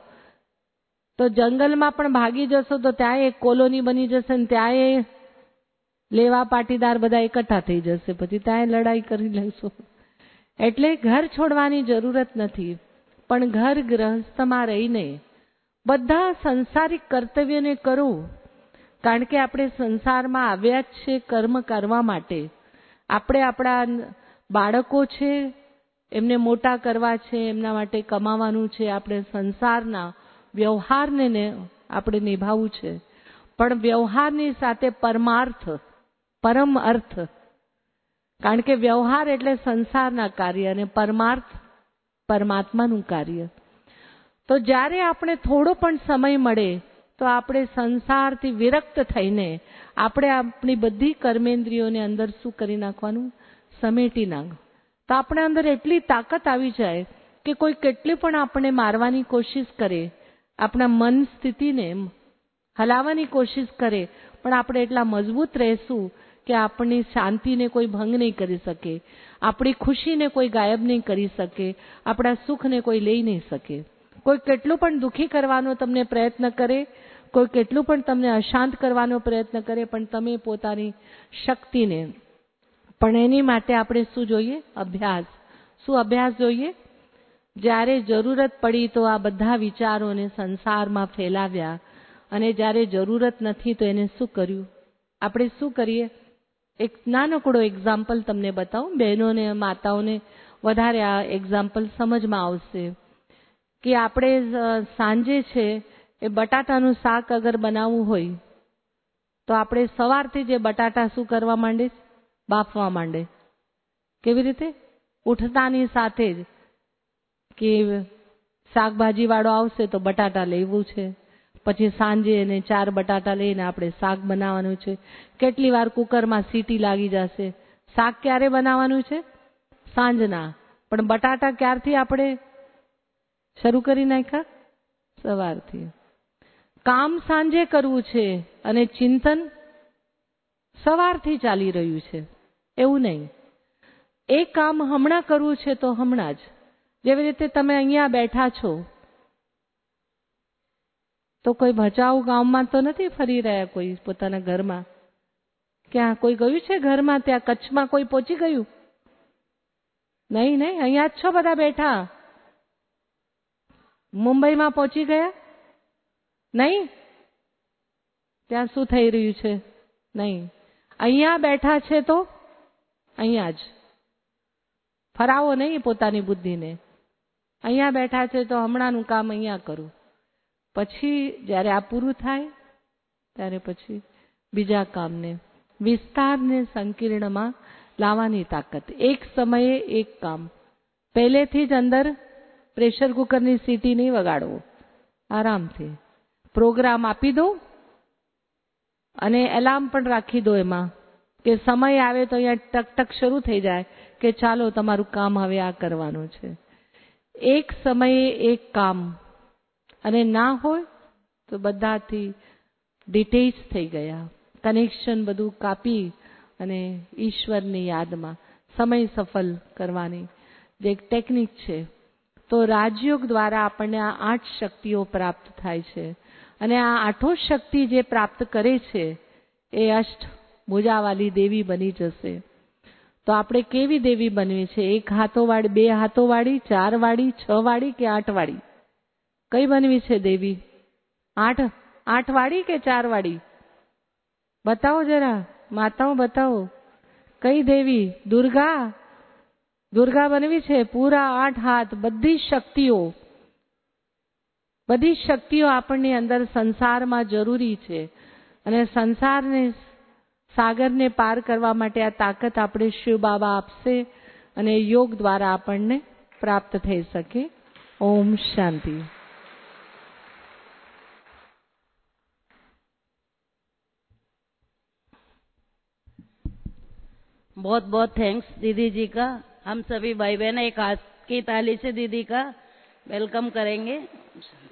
S2: તો જંગલમાં પણ ભાગી જશો તો ત્યાં એક કોલોની બની જશે ને ત્યાં લેવા પાટીદાર બધા એકઠા થઈ જશે, પછી ત્યાં લડાઈ કરી લેશો. એટલે ઘર છોડવાની જરૂરત નથી, પણ ઘર ગૃહસ્થમાં રહીને બધા સંસારિક કર્તવ્યને કરો. કારણ કે આપણે સંસારમાં આવ્યા જ છે કર્મ કરવા માટે. આપણે આપણા બાળકો છે એમને મોટા કરવા છે, એમના માટે કમાવાનું છે, આપણે સંસારના વ્યવહારને આપણે નિભાવવું છે. પણ વ્યવહારની સાથે પરમાર્થ, પરમ અર્થ, કારણ કે વ્યવહાર એટલે સંસારના કાર્ય અને પરમાર્થ પરમાત્માનું કાર્ય. તો જ્યારે આપણે થોડો પણ સમય મળે તો આપણે સંસારથી વિરક્ત થઈને આપણે આપણી બધી કર્મેન્દ્રિયોને અંદર શું કરી નાખવાનું? સમેટી નાખ. તો આપણે અંદર એટલી તાકાત આવી જાય કે કોઈ કેટલી પણ આપણે મારવાની કોશિશ કરે, આપણા મન સ્થિતિને હલાવવાની કોશિશ કરે, પણ આપણે એટલા મજબૂત રહેશું કે આપણી શાંતિને કોઈ ભંગ નહીં કરી શકે, આપણી ખુશીને કોઈ ગાયબ નહીં કરી શકે, આપણા સુખને કોઈ લઈ નહીં શકે. કોઈ કેટલું પણ દુઃખી કરવાનો તમને પ્રયત્ન કરે, કોઈ કેટલું પણ તમને અશાંત કરવાનો પ્રયત્ન કરે, પણ તમે પોતાની શક્તિને, પણ એની માટે આપણે શું જોઈએ? અભ્યાસ. શું અભ્યાસ જોઈએ? જ્યારે જરૂરત પડી તો આ બધા વિચારોને સંસારમાં ફેલાવ્યા, અને જ્યારે જરૂરત નથી તો એને શું કર્યું? આપણે શું કરીએ? એક નાનકડો એક્ઝામ્પલ તમને બતાવું, બહેનોને માતાઓને વધારે આ એક્ઝામ્પલ સમજમાં આવશે. કે આપણે સાંજે છે એ બટાટાનું શાક અગર બનાવવું હોય તો આપણે સવારથી જે બટાટા શું કરવા માંડે? બાફવા માંડે. કેવી રીતે? ઉઠતાની સાથે જ કે શાકભાજી વાળો આવશે તો બટાટા લેવું છે, પછી સાંજે એને 4 બટાટા લઈને આપણે શાક બનાવવાનું છે. કેટલી વાર કુકરમાં સીટી લાગી જશે. શાક ક્યારે બનાવવાનું છે? સાંજના. પણ બટાટા ક્યારથી આપણે શરૂ કરી નાખ્યા? સવારથી. કામ સાંજે કરવું છે અને ચિંતન સવારથી ચાલી રહ્યું છે, એવું નહીં. એ કામ હમણાં કરવું છે તો હમણાં જ. જેવી રીતે તમે અહીંયા બેઠા છો તો કોઈ ભચાઉ ગામમાં તો નથી ફરી રહ્યા, કોઈ પોતાના ઘરમાં. ક્યાં કોઈ ગયું છે ઘરમાં? ત્યાં કચ્છમાં કોઈ પહોંચી ગયું? નહીં, નહીં, અહીંયા જ છો બધા બેઠા. મુંબઈમાં પહોંચી ગયા? નહીં. ત્યાં શું થઈ રહ્યું છે? નહીં. અહીંયા બેઠા છે તો અહીંયા જ. ફરાવો નહીં પોતાની બુદ્ધિને. અહીંયા બેઠા છે તો હમણાંનું કામ અહીંયા કરું, પછી જ્યારે આ પૂરું થાય ત્યારે પછી બીજા કામને વિસ્તારને સંકીર્ણમાં લાવવાની તાકાત. એક સમયે એક કામ. પહેલેથી જ અંદર પ્રેશર કુકરની સીટી નહીં વગાડવો. આરામથી પ્રોગ્રામ આપી દો અને એલાર્મ પણ રાખી દો એમાં કે સમય આવે તો અહીંયા ટક ટક શરૂ થઈ જાય કે ચાલો તમારું કામ હવે આ કરવાનું છે. એક સમયે એક કામ. અને ના હોય તો બધાથી ડિટેચ થઈ ગયા, કનેક્શન બધું કાપી અને ઈશ્વરની યાદમાં સમય સફળ કરવાની જે એક ટેકનિક છે. તો રાજયોગ દ્વારા આપણને આ 8 શક્તિઓ પ્રાપ્ત થાય છે. અને આ 8 શક્તિ જે પ્રાપ્ત કરે છે એ અષ્ટભુજાવાળી દેવી બની જશે. તો આપણે કેવી દેવી બનવી છે? 1 હાથોવાળી, 2 હાથોવાળી, 4 વાળી, 6 વાળી કે 8 વાળી? કઈ બનવી છે દેવી? 8 વાળી કે 4 વાળી? बताओ जरा, माताओं बताओ, कई देवी? दुर्गा बनवी छे, पूरा 8 हाथ, बधी शक्तिओ आपणी अंदर संसार में जरूरी छे अने संसार ने सागर ने पार करवा माटे आ ताकत आपणे शिव बाबा आपसे अने योग द्वारा आपणने प्राप्त थई सके। ओम शांति।
S1: बहुत बहुत थैंक्स दीदी जी का। हम सभी भाई बहन एक हाथ की ताली से दीदी का वेलकम करेंगे।